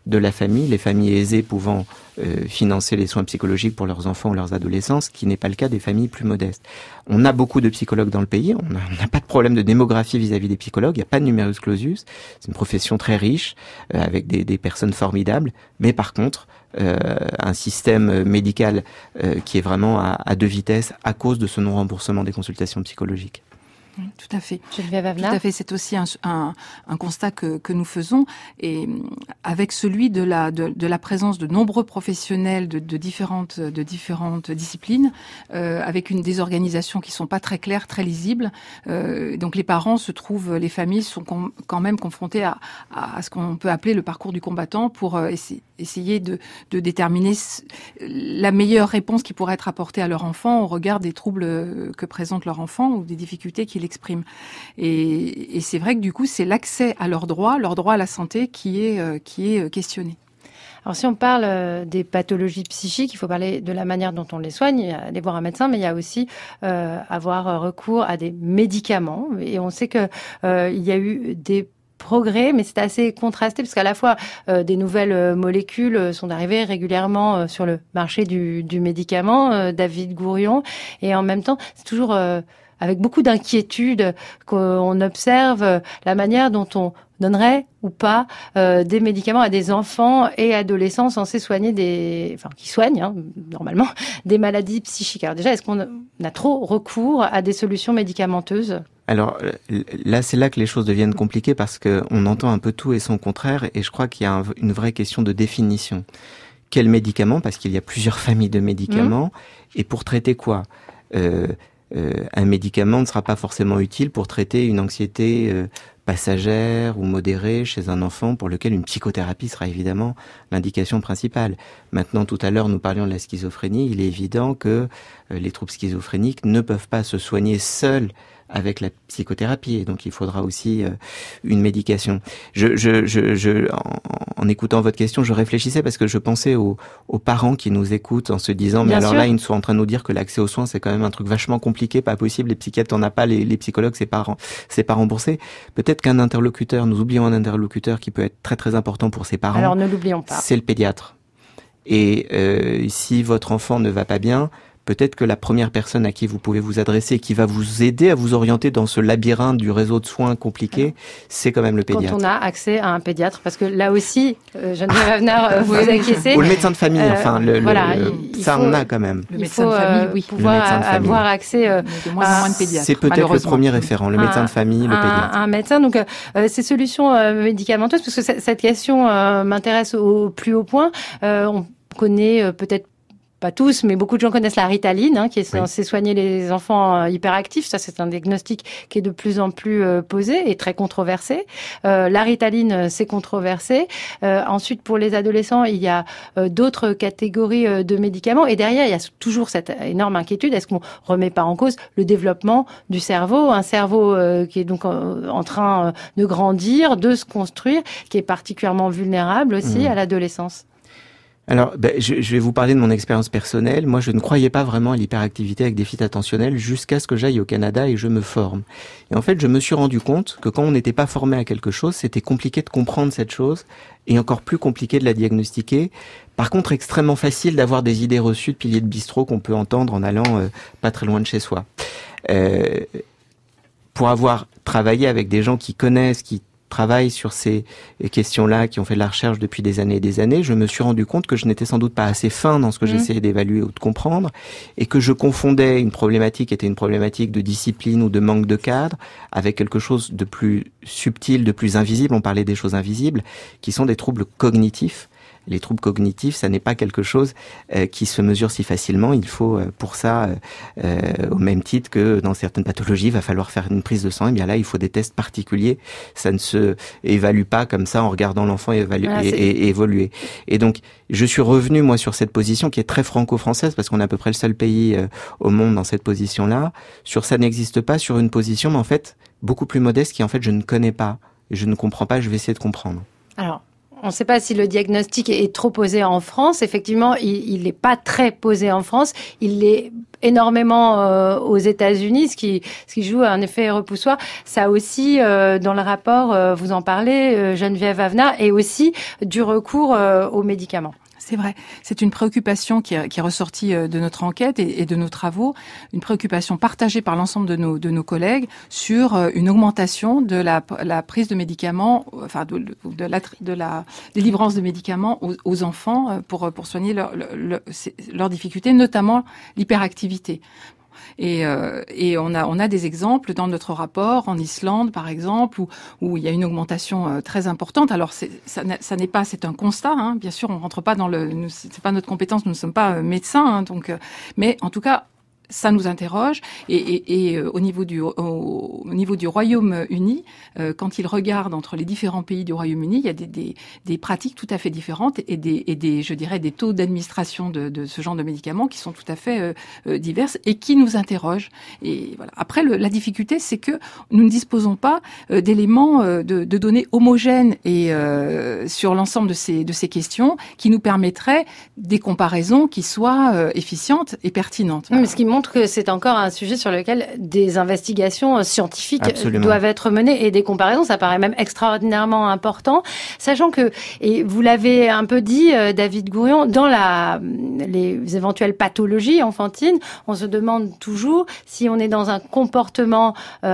de la famille, les familles aisées pouvant financer les soins psychologiques pour leurs enfants ou leurs adolescents, ce qui n'est pas le cas des familles plus modestes. On a beaucoup de psychologues dans le pays, on n'a pas de problème de démographie vis-à-vis des psychologues, il n'y a pas de numerus clausus, c'est une profession très riche, avec des personnes formidables, mais par contre, un système médical qui est vraiment à deux vitesses à cause de ce non-remboursement des consultations psychologiques. Oui, tout à fait. Geneviève Avenard. Tout à fait. C'est aussi un constat que nous faisons, et avec celui de la présence de nombreux professionnels de différentes disciplines, avec des organisations qui sont pas très claires, très lisibles. Donc les parents les familles sont quand même confrontés à ce qu'on peut appeler le parcours du combattant pour essayer de déterminer la meilleure réponse qui pourrait être apportée à leur enfant au regard des troubles que présente leur enfant ou des difficultés qu'il exprime. Et c'est vrai que du coup, c'est l'accès à leur droit à la santé qui est questionné. Alors si on parle des pathologies psychiques, il faut parler de la manière dont on les soigne, aller voir un médecin, mais il y a aussi avoir recours à des médicaments. Et on sait que il y a eu des progrès, mais c'est assez contrasté parce qu'à la fois des nouvelles molécules sont arrivées régulièrement sur le marché du médicament, David Gourion, et en même temps c'est toujours avec beaucoup d'inquiétude qu'on observe la manière dont on donnerait ou pas des médicaments à des enfants et adolescents censés soigner qui soignent normalement des maladies psychiques. Alors déjà, est-ce qu'on a trop recours à des solutions médicamenteuses ? Alors là, c'est là que les choses deviennent compliquées parce que on entend un peu tout et son contraire, et je crois qu'il y a une vraie question de définition. Quel médicament ? Parce qu'il y a plusieurs familles de médicaments, et pour traiter quoi ? Un médicament ne sera pas forcément utile pour traiter une anxiété passagère ou modérée chez un enfant pour lequel une psychothérapie sera évidemment l'indication principale. Maintenant, tout à l'heure, nous parlions de la schizophrénie. Il est évident que les troubles schizophréniques ne peuvent pas se soigner seuls avec la psychothérapie, et donc il faudra aussi une médication. En écoutant votre question, je réfléchissais parce que je pensais aux parents qui nous écoutent en se disant mais alors là ils sont en train de nous dire que l'accès aux soins c'est quand même un truc vachement compliqué, pas possible, les psychiatres on n'a pas, les psychologues c'est pas remboursé. Peut-être qu'un interlocuteur, nous oublions un interlocuteur qui peut être très très important pour ses parents. Alors ne l'oublions pas. C'est le pédiatre. Et si votre enfant ne va pas bien, peut-être que la première personne à qui vous pouvez vous adresser, qui va vous aider à vous orienter dans ce labyrinthe du réseau de soins compliqué, c'est quand même le pédiatre. Quand on a accès à un pédiatre, parce que là aussi, Geneviève Avenard, vous acquiescez. Ou le médecin de famille, on a quand même. Le médecin de famille, oui. Pouvoir avoir accès de moins en moins de pédiatres. C'est peut-être le premier référent, le médecin de famille, le pédiatre. Un médecin, donc ces solutions médicamenteuses, parce que cette question m'intéresse au plus haut point. On connaît peut-être pas tous, mais beaucoup de gens connaissent la Ritaline, qui est censée soigner les enfants hyperactifs. Ça, c'est un diagnostic qui est de plus en plus posé et très controversé. La Ritaline, c'est controversé. Ensuite, pour les adolescents, il y a d'autres catégories de médicaments. Et derrière, il y a toujours cette énorme inquiétude. Est-ce qu'on remet pas en cause le développement du cerveau? Un cerveau qui est donc en train de grandir, de se construire, qui est particulièrement vulnérable aussi à l'adolescence. Alors, je vais vous parler de mon expérience personnelle. Moi, je ne croyais pas vraiment à l'hyperactivité avec déficit attentionnel jusqu'à ce que j'aille au Canada et je me forme. Et en fait, je me suis rendu compte que quand on n'était pas formé à quelque chose, c'était compliqué de comprendre cette chose et encore plus compliqué de la diagnostiquer. Par contre, extrêmement facile d'avoir des idées reçues de piliers de bistrot qu'on peut entendre en allant pas très loin de chez soi. Pour avoir travaillé avec des gens qui connaissent, qui travaillent sur ces questions-là, qui ont fait de la recherche depuis des années et des années, je me suis rendu compte que je n'étais sans doute pas assez fin dans ce que j'essayais d'évaluer ou de comprendre, et que je confondais une problématique qui était une problématique de discipline ou de manque de cadre avec quelque chose de plus subtil, de plus invisible. On parlait des choses invisibles, qui sont des troubles cognitifs. Les troubles cognitifs, ça n'est pas quelque chose qui se mesure si facilement. Il faut pour ça, au même titre que dans certaines pathologies, il va falloir faire une prise de sang. Et bien là, il faut des tests particuliers. Ça ne se évalue pas comme ça en regardant l'enfant et évoluer. Et donc, je suis revenu moi sur cette position qui est très franco-française parce qu'on est à peu près le seul pays au monde dans cette position-là. Sur ça n'existe pas, sur une position, mais en fait beaucoup plus modeste qui en fait je ne connais pas, je ne comprends pas. Je vais essayer de comprendre. Alors, on ne sait pas si le diagnostic est trop posé en France. Effectivement, il n'est pas très posé en France. Il l'est énormément aux États-Unis, ce qui joue un effet repoussoir. Ça aussi, dans le rapport, vous en parlez, Geneviève Avenat, et aussi du recours aux médicaments. C'est vrai. C'est une préoccupation qui est ressortie de notre enquête et de nos travaux, une préoccupation partagée par l'ensemble de nos collègues sur une augmentation de la prise de médicaments, enfin de la délivrance de médicaments aux enfants pour soigner leurs difficultés, notamment l'hyperactivité. Et on a des exemples dans notre rapport en Islande, par exemple, où il y a une augmentation très importante. Alors ça n'est pas, c'est un constat. Hein. Bien sûr, on rentre pas c'est pas notre compétence. Nous ne sommes pas médecins, hein, donc. Mais en tout cas, ça nous interroge et au niveau du Royaume-Uni, quand il regarde entre les différents pays du Royaume-Uni, il y a des pratiques tout à fait différentes et des taux d'administration de ce genre de médicaments qui sont tout à fait diverses et qui nous interrogent. Et voilà. Après, la difficulté, c'est que nous ne disposons pas d'éléments de données homogènes et sur l'ensemble de ces questions qui nous permettraient des comparaisons qui soient efficientes et pertinentes. Voilà. Mais ce qui montre que c'est encore un sujet sur lequel des investigations scientifiques Absolument. doivent être menées et des comparaisons, ça paraît même extraordinairement important, sachant que, et vous l'avez un peu dit, David Gourion, dans les éventuelles pathologies enfantines, on se demande toujours si on est dans un comportement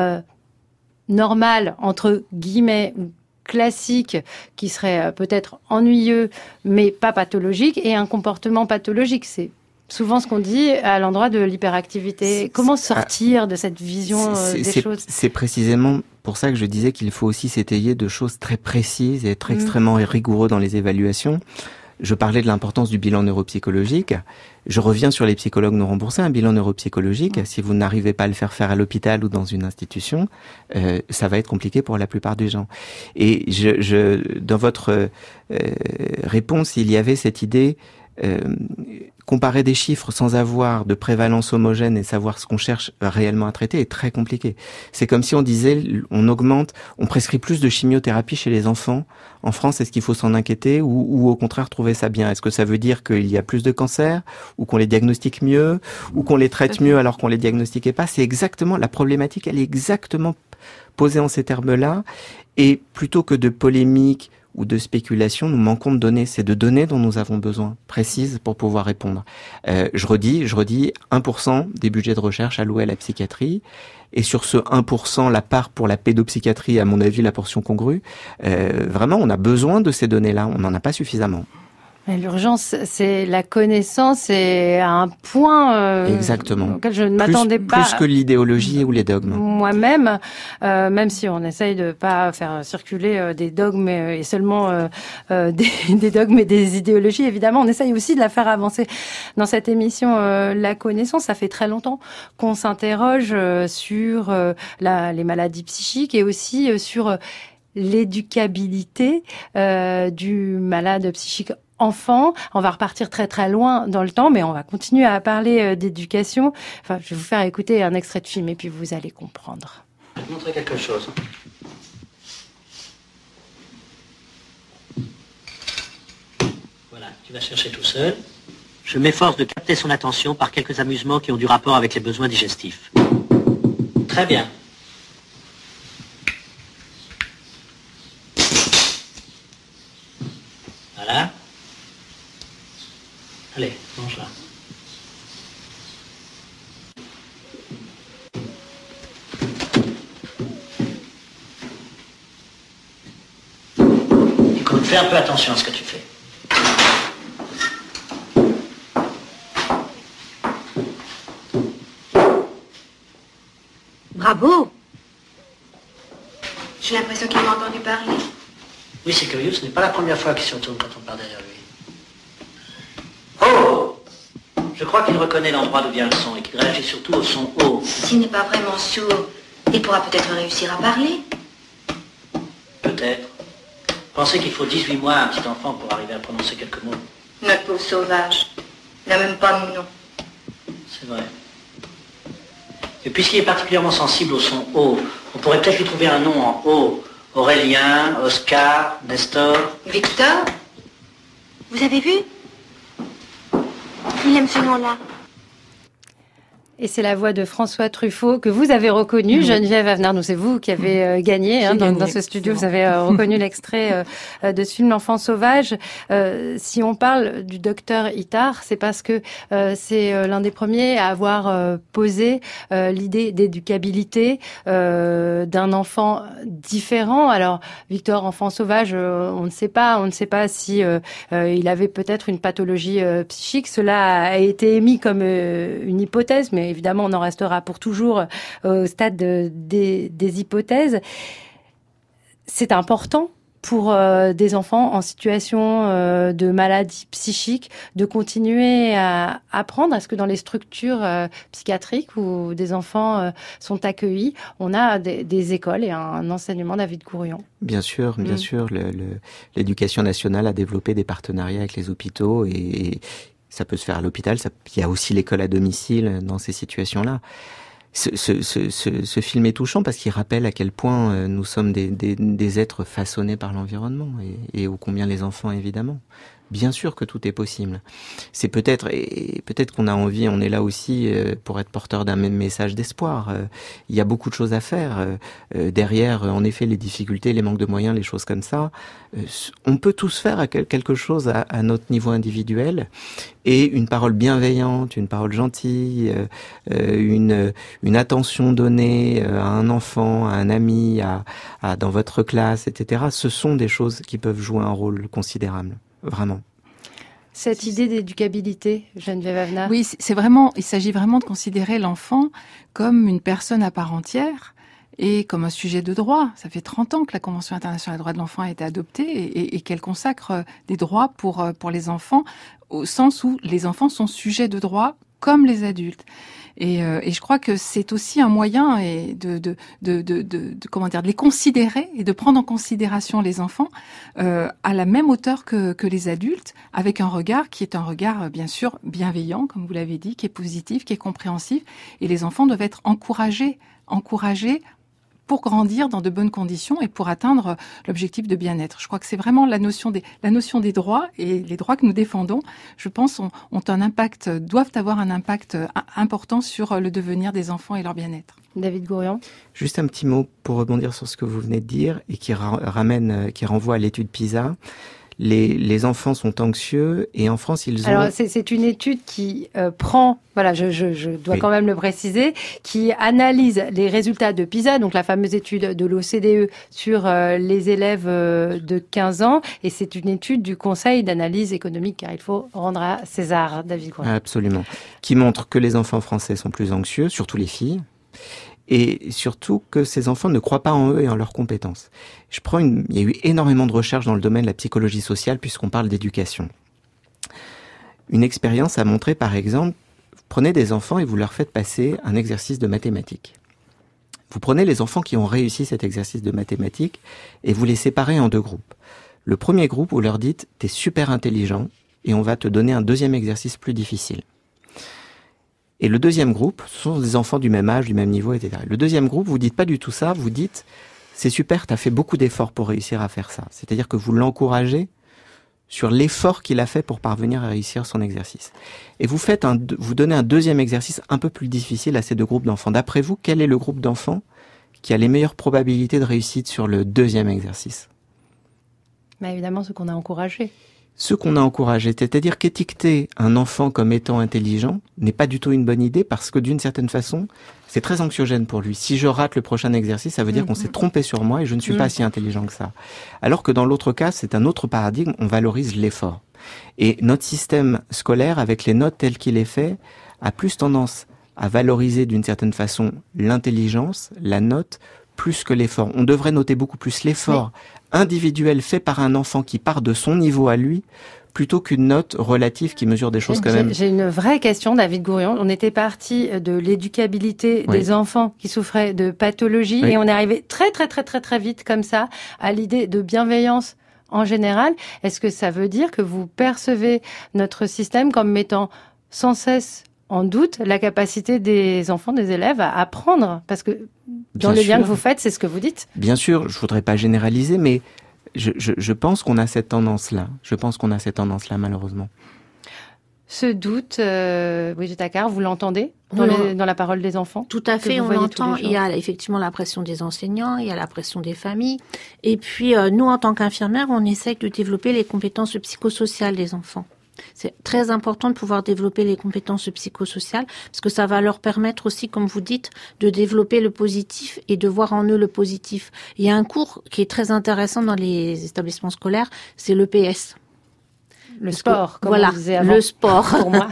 normal, entre guillemets, ou classique, qui serait peut-être ennuyeux, mais pas pathologique, et un comportement pathologique. C'est souvent ce qu'on dit à l'endroit de l'hyperactivité. Comment sortir de cette vision des choses ? C'est précisément pour ça que je disais qu'il faut aussi s'étayer de choses très précises et être extrêmement rigoureux dans les évaluations. Je parlais de l'importance du bilan neuropsychologique. Je reviens sur les psychologues non remboursés. Un bilan neuropsychologique, si vous n'arrivez pas à le faire à l'hôpital ou dans une institution, ça va être compliqué pour la plupart des gens. Et dans votre réponse, il y avait cette idée... comparer des chiffres sans avoir de prévalence homogène et savoir ce qu'on cherche réellement à traiter est très compliqué. C'est comme si on disait, on prescrit plus de chimiothérapie chez les enfants. En France, est-ce qu'il faut s'en inquiéter ou au contraire trouver ça bien ? Est-ce que ça veut dire qu'il y a plus de cancers ou qu'on les diagnostique mieux ou qu'on les traite mieux alors qu'on les diagnostiquait pas ? C'est exactement, la problématique, elle est exactement posée en ces termes-là. Et plutôt que de polémique ou de spéculation, nous manquons de données. C'est de données dont nous avons besoin, précises, pour pouvoir répondre. Je redis, 1% des budgets de recherche alloués à la psychiatrie. Et sur ce 1%, la part pour la pédopsychiatrie, à mon avis, la portion congrue, vraiment, on a besoin de ces données-là. On n'en a pas suffisamment. L'urgence, c'est la connaissance et à un point Exactement. auquel je ne m'attendais pas. Plus que l'idéologie ou les dogmes. Moi-même, même si on essaye de pas faire circuler des dogmes et seulement des dogmes et des idéologies, évidemment, on essaye aussi de la faire avancer. Dans cette émission, la connaissance, ça fait très longtemps qu'on s'interroge sur les maladies psychiques et aussi sur l'éducabilité du malade psychique enfant. On va repartir très très loin dans le temps, mais on va continuer à parler d'éducation. Enfin, je vais vous faire écouter un extrait de film et puis vous allez comprendre. Je vais te montrer quelque chose. Voilà, tu vas chercher tout seul. Je m'efforce de capter son attention par quelques amusements qui ont du rapport avec les besoins digestifs. Très bien. Voilà. Allez, mange là. Écoute, fais un peu attention à ce que tu fais. Bravo! J'ai l'impression qu'il m'a entendu parler. Oui, c'est curieux, ce n'est pas la première fois qu'il se retourne quand on parle derrière lui. Oh! Je crois qu'il reconnaît l'endroit d'où vient le son et qu'il réagit surtout au son haut. S'il n'est pas vraiment sourd, il pourra peut-être réussir à parler. Peut-être. Pensez qu'il faut 18 mois à un petit enfant pour arriver à prononcer quelques mots. Notre pauvre sauvage n'a même pas de nom. C'est vrai. Et puisqu'il est particulièrement sensible au son haut, on pourrait peut-être lui trouver un nom en haut, Aurélien, Oscar, Nestor. Victor? Vous avez vu? Il aime ce nom-là. Et c'est la voix de François Truffaut que vous avez reconnu, Geneviève Avenard. C'est vous qui avez gagné, dans ce studio. Vous avez reconnu l'extrait de ce film L'Enfant Sauvage. Si on parle du docteur Itard, c'est parce que c'est l'un des premiers à avoir posé l'idée d'éducabilité d'un enfant différent. Alors, Victor, enfant sauvage, on ne sait pas si il avait peut-être une pathologie psychique. Cela a été émis comme une hypothèse, mais évidemment, on en restera pour toujours au stade des hypothèses. C'est important pour des enfants en situation de maladie psychique de continuer à apprendre. Est-ce que dans les structures psychiatriques où des enfants sont accueillis, on a des écoles et un enseignement, David Gourion? Bien sûr. L'éducation nationale a développé des partenariats avec les hôpitaux et ça peut se faire à l'hôpital. Il y a aussi l'école à domicile dans ces situations-là. Ce film est touchant parce qu'il rappelle à quel point nous sommes des êtres façonnés par l'environnement et ô combien les enfants, évidemment. Bien sûr que tout est possible. C'est peut-être qu'on a envie, on est là aussi pour être porteur d'un même message d'espoir. Il y a beaucoup de choses à faire. Derrière, en effet, les difficultés, les manques de moyens, les choses comme ça. On peut tous faire quelque chose à notre niveau individuel. Et une parole bienveillante, une parole gentille, une attention donnée à un enfant, à un ami, dans votre classe, etc. Ce sont des choses qui peuvent jouer un rôle considérable. Vraiment. Cette idée d'éducabilité, Geneviève Avenard. Oui, il s'agit vraiment de considérer l'enfant comme une personne à part entière et comme un sujet de droit. Ça fait 30 ans que la Convention internationale des droits de l'enfant a été adoptée et qu'elle consacre des droits pour les enfants, au sens où les enfants sont sujets de droit comme les adultes. Et je crois que c'est aussi un moyen de les considérer et de prendre en considération les enfants à la même hauteur que les adultes, avec un regard qui est un regard bien sûr bienveillant, comme vous l'avez dit, qui est positif, qui est compréhensif. Et les enfants doivent être encouragés pour grandir dans de bonnes conditions et pour atteindre l'objectif de bien-être. Je crois que c'est vraiment la notion des droits, et les droits que nous défendons, je pense, doivent avoir un impact important sur le devenir des enfants et leur bien-être. David Gourion. Juste un petit mot pour rebondir sur ce que vous venez de dire et qui renvoie à l'étude PISA. Les enfants sont anxieux et en France ils ont... Alors c'est une étude qui prend, je dois quand même le préciser, qui analyse les résultats de PISA, donc la fameuse étude de l'OCDE sur les élèves de 15 ans, et c'est une étude du Conseil d'analyse économique, car il faut rendre à César, David Gourion. Absolument. Qui montre que les enfants français sont plus anxieux, surtout les filles. Et surtout que ces enfants ne croient pas en eux et en leurs compétences. Il y a eu énormément de recherches dans le domaine de la psychologie sociale puisqu'on parle d'éducation. Une expérience a montré, par exemple, vous prenez des enfants et vous leur faites passer un exercice de mathématiques. Vous prenez les enfants qui ont réussi cet exercice de mathématiques et vous les séparez en deux groupes. Le premier groupe, vous leur dites « t'es super intelligent et on va te donner un deuxième exercice plus difficile ». Et le deuxième groupe, ce sont des enfants du même âge, du même niveau, etc. Le deuxième groupe, vous dites pas du tout ça, vous dites « c'est super, t'as fait beaucoup d'efforts pour réussir à faire ça ». C'est-à-dire que vous l'encouragez sur l'effort qu'il a fait pour parvenir à réussir son exercice. Et vous donnez un deuxième exercice un peu plus difficile à ces deux groupes d'enfants. D'après vous, quel est le groupe d'enfants qui a les meilleures probabilités de réussite sur le deuxième exercice ? Évidemment, ce qu'on a encouragé. Ce qu'on a encouragé, c'est-à-dire qu'étiqueter un enfant comme étant intelligent n'est pas du tout une bonne idée parce que d'une certaine façon, c'est très anxiogène pour lui. Si je rate le prochain exercice, ça veut dire qu'on s'est trompé sur moi et je ne suis pas si intelligent que ça. Alors que dans l'autre cas, c'est un autre paradigme, on valorise l'effort. Et notre système scolaire, avec les notes telles qu'il est fait, a plus tendance à valoriser d'une certaine façon l'intelligence, la note, plus que l'effort. On devrait noter beaucoup plus l'effort individuel fait par un enfant qui part de son niveau à lui, plutôt qu'une note relative qui mesure des choses quand même. J'ai une vraie question, David Gourion. On était parti de l'éducabilité des enfants qui souffraient de pathologies et on est arrivé très vite comme ça à l'idée de bienveillance en général. Est-ce que ça veut dire que vous percevez notre système comme mettant sans cesse en doute la capacité des enfants, des élèves à apprendre? Parce que Dans le lien que vous faites, c'est ce que vous dites ? Bien sûr, je voudrais pas généraliser, mais je pense qu'on a cette tendance-là. Je pense qu'on a cette tendance-là, malheureusement. Ce doute, Brigitte Accart, vous l'entendez dans la parole des enfants ? Tout à fait, on l'entend. Il y a effectivement la pression des enseignants, il y a la pression des familles. Et puis, nous, en tant qu'infirmières, on essaie de développer les compétences psychosociales des enfants. C'est très important de pouvoir développer les compétences psychosociales parce que ça va leur permettre aussi, comme vous dites, de développer le positif et de voir en eux le positif. Il y a un cours qui est très intéressant dans les établissements scolaires, c'est l'EPS. Le sport, comme on disait avant. Le sport. Pour moi.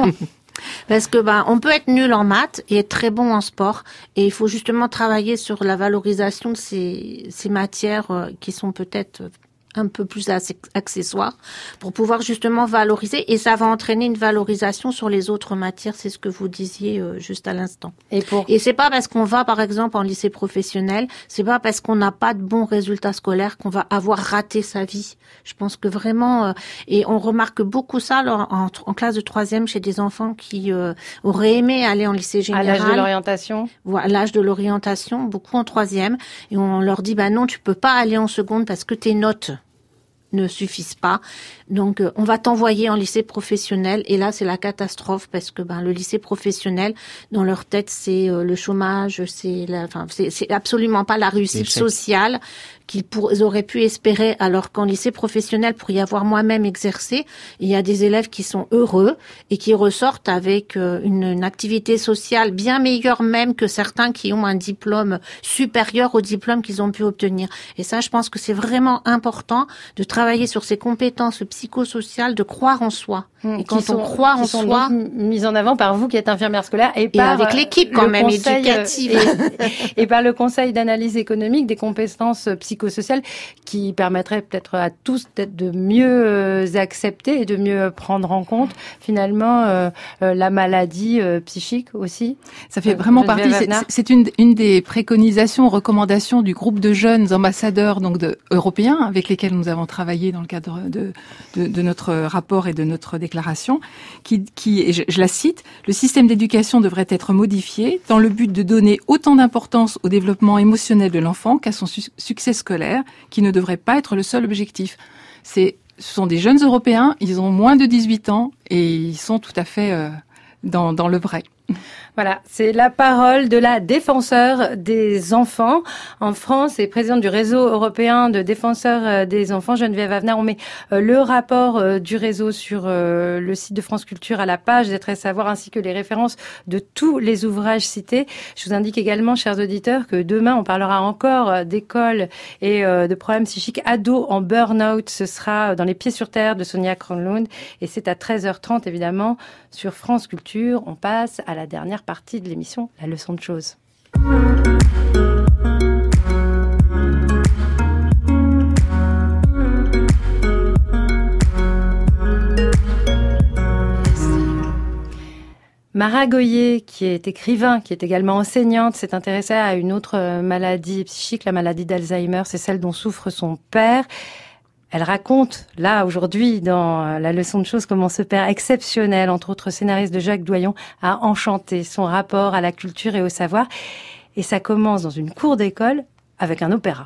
Parce que on peut être nul en maths et être très bon en sport, et il faut justement travailler sur la valorisation de ces matières qui sont peut-être un peu plus accessoires pour pouvoir justement valoriser, et ça va entraîner une valorisation sur les autres matières, c'est ce que vous disiez juste à l'instant. Et c'est pas parce qu'on va par exemple en lycée professionnel, c'est pas parce qu'on n'a pas de bons résultats scolaires qu'on va avoir raté sa vie. Je pense que vraiment, et on remarque beaucoup ça en classe de 3e chez des enfants qui auraient aimé aller en lycée général. À l'âge de l'orientation. À l'âge de l'orientation, beaucoup en 3e, et on leur dit non, tu peux pas aller en seconde parce que tes notes ne suffisent pas. Donc, on va t'envoyer en lycée professionnel. Et là, c'est la catastrophe parce que le lycée professionnel, dans leur tête, c'est le chômage, c'est absolument pas la réussite sociale qu'ils auraient pu espérer, alors qu'en lycée professionnel, pour y avoir moi-même exercé, il y a des élèves qui sont heureux et qui ressortent avec une activité sociale bien meilleure même que certains qui ont un diplôme supérieur au diplôme qu'ils ont pu obtenir. Et ça, je pense que c'est vraiment important de travailler sur ces compétences psychosociales, de croire en soi. Et quand on croit en soi, mise en avant par vous qui êtes infirmière scolaire et par avec l'équipe quand même éducative et par le conseil d'analyse économique des compétences psychosociales qui permettraient peut-être à tous peut-être de mieux accepter et de mieux prendre en compte finalement la maladie psychique aussi. Ça fait vraiment partie. C'est une des préconisations, recommandations du groupe de jeunes ambassadeurs européens avec lesquels nous avons travaillé dans le cadre de notre rapport et de notre déclaration, qui je la cite, le système d'éducation devrait être modifié dans le but de donner autant d'importance au développement émotionnel de l'enfant qu'à son succès scolaire, qui ne devrait pas être le seul objectif. Ce sont des jeunes Européens, ils ont moins de 18 ans et ils sont tout à fait dans le vrai. Voilà, c'est la parole de la défenseure des enfants en France et présidente du réseau européen de défenseurs des enfants, Geneviève Avenard. On met le rapport du réseau sur le site de France Culture à la page des Traits Savoir ainsi que les références de tous les ouvrages cités. Je vous indique également, chers auditeurs, que demain on parlera encore d'école et de problèmes psychiques ados en burn-out. Ce sera dans Les Pieds sur Terre de Sonia Kronlund et c'est à 13h30 évidemment sur France Culture. On passe à la dernière partie de l'émission, la leçon de choses. Mara Goyer, qui est écrivain, qui est également enseignante, s'est intéressée à une autre maladie psychique, la maladie d'Alzheimer. C'est celle dont souffre son père. Elle raconte, là, aujourd'hui, dans la leçon de choses, comment ce père exceptionnel, entre autres scénariste de Jacques Doyon, a enchanté son rapport à la culture et au savoir. Et ça commence dans une cour d'école avec un opéra.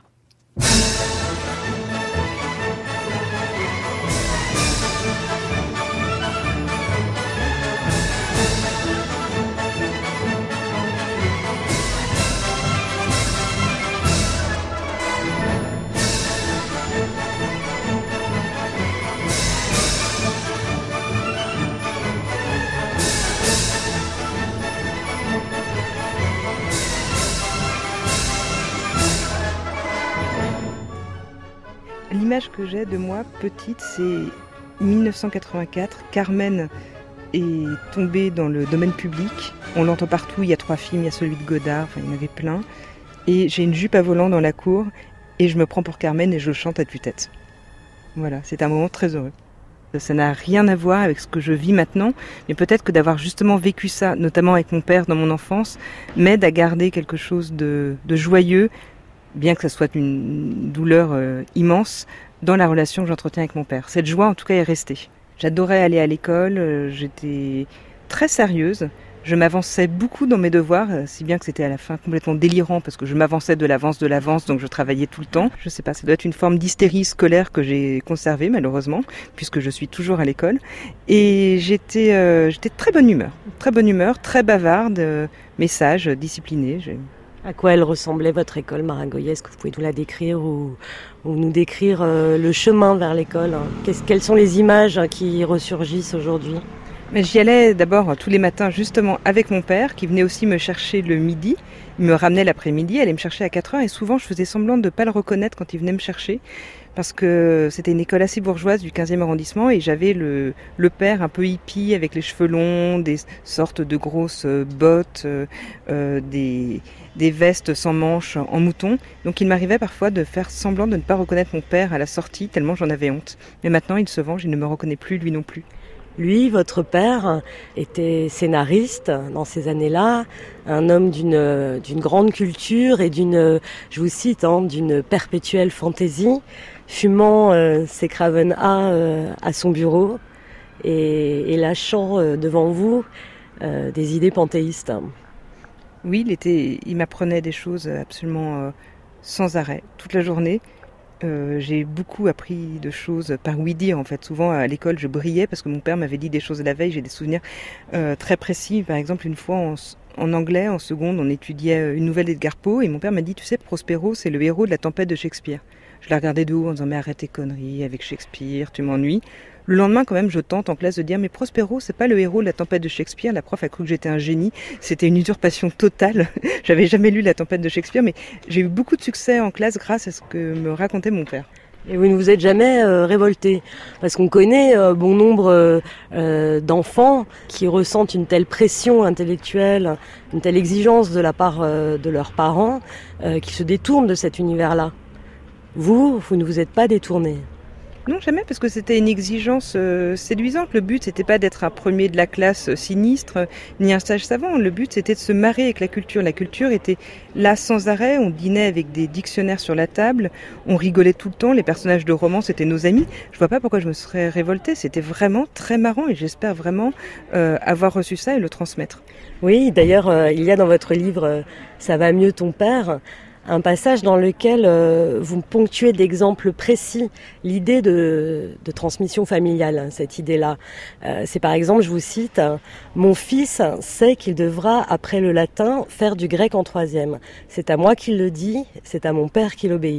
L'image que j'ai de moi petite, c'est 1984. Carmen est tombée dans le domaine public. On l'entend partout, il y a 3 films, il y a celui de Godard, il y en avait plein. Et j'ai une jupe à volant dans la cour et je me prends pour Carmen et je chante à tue-tête. Voilà, c'est un moment très heureux. Ça n'a rien à voir avec ce que je vis maintenant, mais peut-être que d'avoir justement vécu ça, notamment avec mon père dans mon enfance, m'aide à garder quelque chose de joyeux, bien que ça soit une douleur immense, dans la relation que j'entretiens avec mon père. Cette joie, en tout cas, est restée. J'adorais aller à l'école, j'étais très sérieuse, Je m'avançais beaucoup dans mes devoirs, si bien que c'était à la fin complètement délirant parce que je m'avançais de l'avance, donc je travaillais tout le temps. Je sais pas, ça doit être une forme d'hystérie scolaire que j'ai conservée malheureusement, puisque je suis toujours à l'école. Et j'étais de très bonne humeur, très bavarde, mais sage, disciplinée. À quoi elle ressemblait votre école, Maragoyer? Est-ce que vous pouvez nous la décrire ou nous décrire le chemin vers l'école? Quelles sont les images qui ressurgissent aujourd'hui? Mais j'y allais d'abord tous les matins justement avec mon père qui venait aussi me chercher le midi. Il me ramenait l'après-midi, allait me chercher à 4h et souvent je faisais semblant de ne pas le reconnaître quand il venait me chercher parce que c'était une école assez bourgeoise du 15e arrondissement et j'avais le père un peu hippie avec les cheveux longs, des sortes de grosses bottes, des vestes sans manches en mouton. Donc il m'arrivait parfois de faire semblant de ne pas reconnaître mon père à la sortie tellement j'en avais honte. Mais maintenant il se venge, il ne me reconnaît plus, lui non plus. Lui, votre père, était scénariste dans ces années-là, un homme d'une grande culture et je vous cite, d'une perpétuelle fantaisie, fumant ses Craven à son bureau et lâchant devant vous des idées panthéistes. Oui, il m'apprenait des choses absolument sans arrêt, toute la journée. J'ai beaucoup appris de choses par ouï-dire en fait. Souvent à l'école je brillais parce que mon père m'avait dit des choses la veille. J'ai des souvenirs très précis. Par exemple une fois en anglais en seconde on étudiait une nouvelle d'Edgar Poe et mon père m'a dit tu sais Prospero c'est le héros de la tempête de Shakespeare. Je la regardais de haut en disant mais arrête tes conneries avec Shakespeare, tu m'ennuies. Le lendemain, quand même, je tente en classe de dire « Mais Prospero, c'est pas le héros de la tempête de Shakespeare. La prof a cru que j'étais un génie. C'était une usurpation totale. J'avais jamais lu la tempête de Shakespeare, mais j'ai eu beaucoup de succès en classe grâce à ce que me racontait mon père. » Et vous ne vous êtes jamais révolté? Parce qu'on connaît bon nombre d'enfants qui ressentent une telle pression intellectuelle, une telle exigence de la part de leurs parents, qui se détournent de cet univers-là. Vous ne vous êtes pas détourné? Non, jamais, parce que c'était une exigence séduisante. Le but, c'était pas d'être un premier de la classe sinistre, ni un sage savant. Le but, c'était de se marrer avec la culture. La culture était là sans arrêt. On dînait avec des dictionnaires sur la table. On rigolait tout le temps. Les personnages de romans, c'était nos amis. Je vois pas pourquoi je me serais révoltée. C'était vraiment très marrant et j'espère vraiment avoir reçu ça et le transmettre. Oui, d'ailleurs, il y a dans votre livre « Ça va mieux ton père », un passage dans lequel vous ponctuez d'exemples précis l'idée de transmission familiale, cette idée-là. C'est par exemple, je vous cite, « Mon fils sait qu'il devra, après le latin, faire du grec en 3e. C'est à moi qu'il le dit, c'est à mon père qu'il obéit. »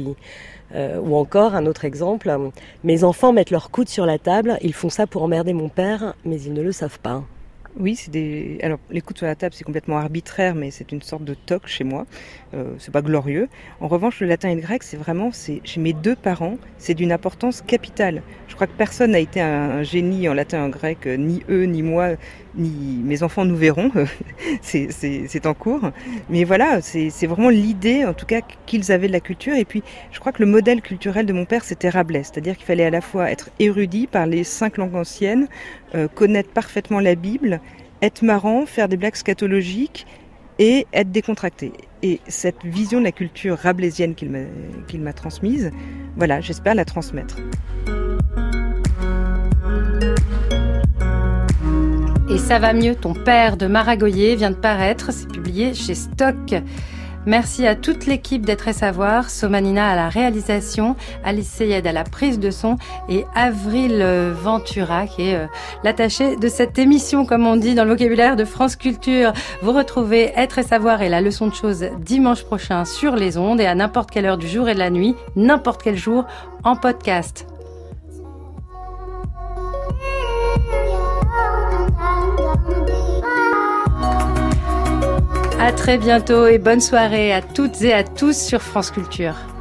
Ou encore, un autre exemple, « Mes enfants mettent leur coude sur la table, ils font ça pour emmerder mon père, mais ils ne le savent pas. » Oui, alors les coudes sur la table, c'est complètement arbitraire, mais c'est une sorte de toc chez moi. C'est pas glorieux. En revanche, le latin et le grec, c'est chez mes deux parents, c'est d'une importance capitale. Je crois que personne n'a été un génie en latin et en grec, ni eux, ni moi, ni mes enfants, nous verrons. c'est en cours. Mais voilà, c'est vraiment l'idée, en tout cas, qu'ils avaient de la culture. Et puis, je crois que le modèle culturel de mon père, c'était Rabelais. C'est-à-dire qu'il fallait à la fois être érudit, parler 5 langues anciennes, connaître parfaitement la Bible, être marrant, faire des blagues scatologiques et être décontracté. Et cette vision de la culture rabelaisienne qu'il m'a transmise, voilà, j'espère la transmettre. Et ça va mieux, ton père de Maragoyer vient de paraître, c'est publié chez Stock. Merci à toute l'équipe d'être et savoir, Somanina à la réalisation, Alice Seyed à la prise de son et Avril Ventura qui est l'attachée de cette émission, comme on dit dans le vocabulaire de France Culture. Vous retrouvez Être et savoir et la leçon de choses dimanche prochain sur les ondes et à n'importe quelle heure du jour et de la nuit, n'importe quel jour, en podcast. À très bientôt et bonne soirée à toutes et à tous sur France Culture.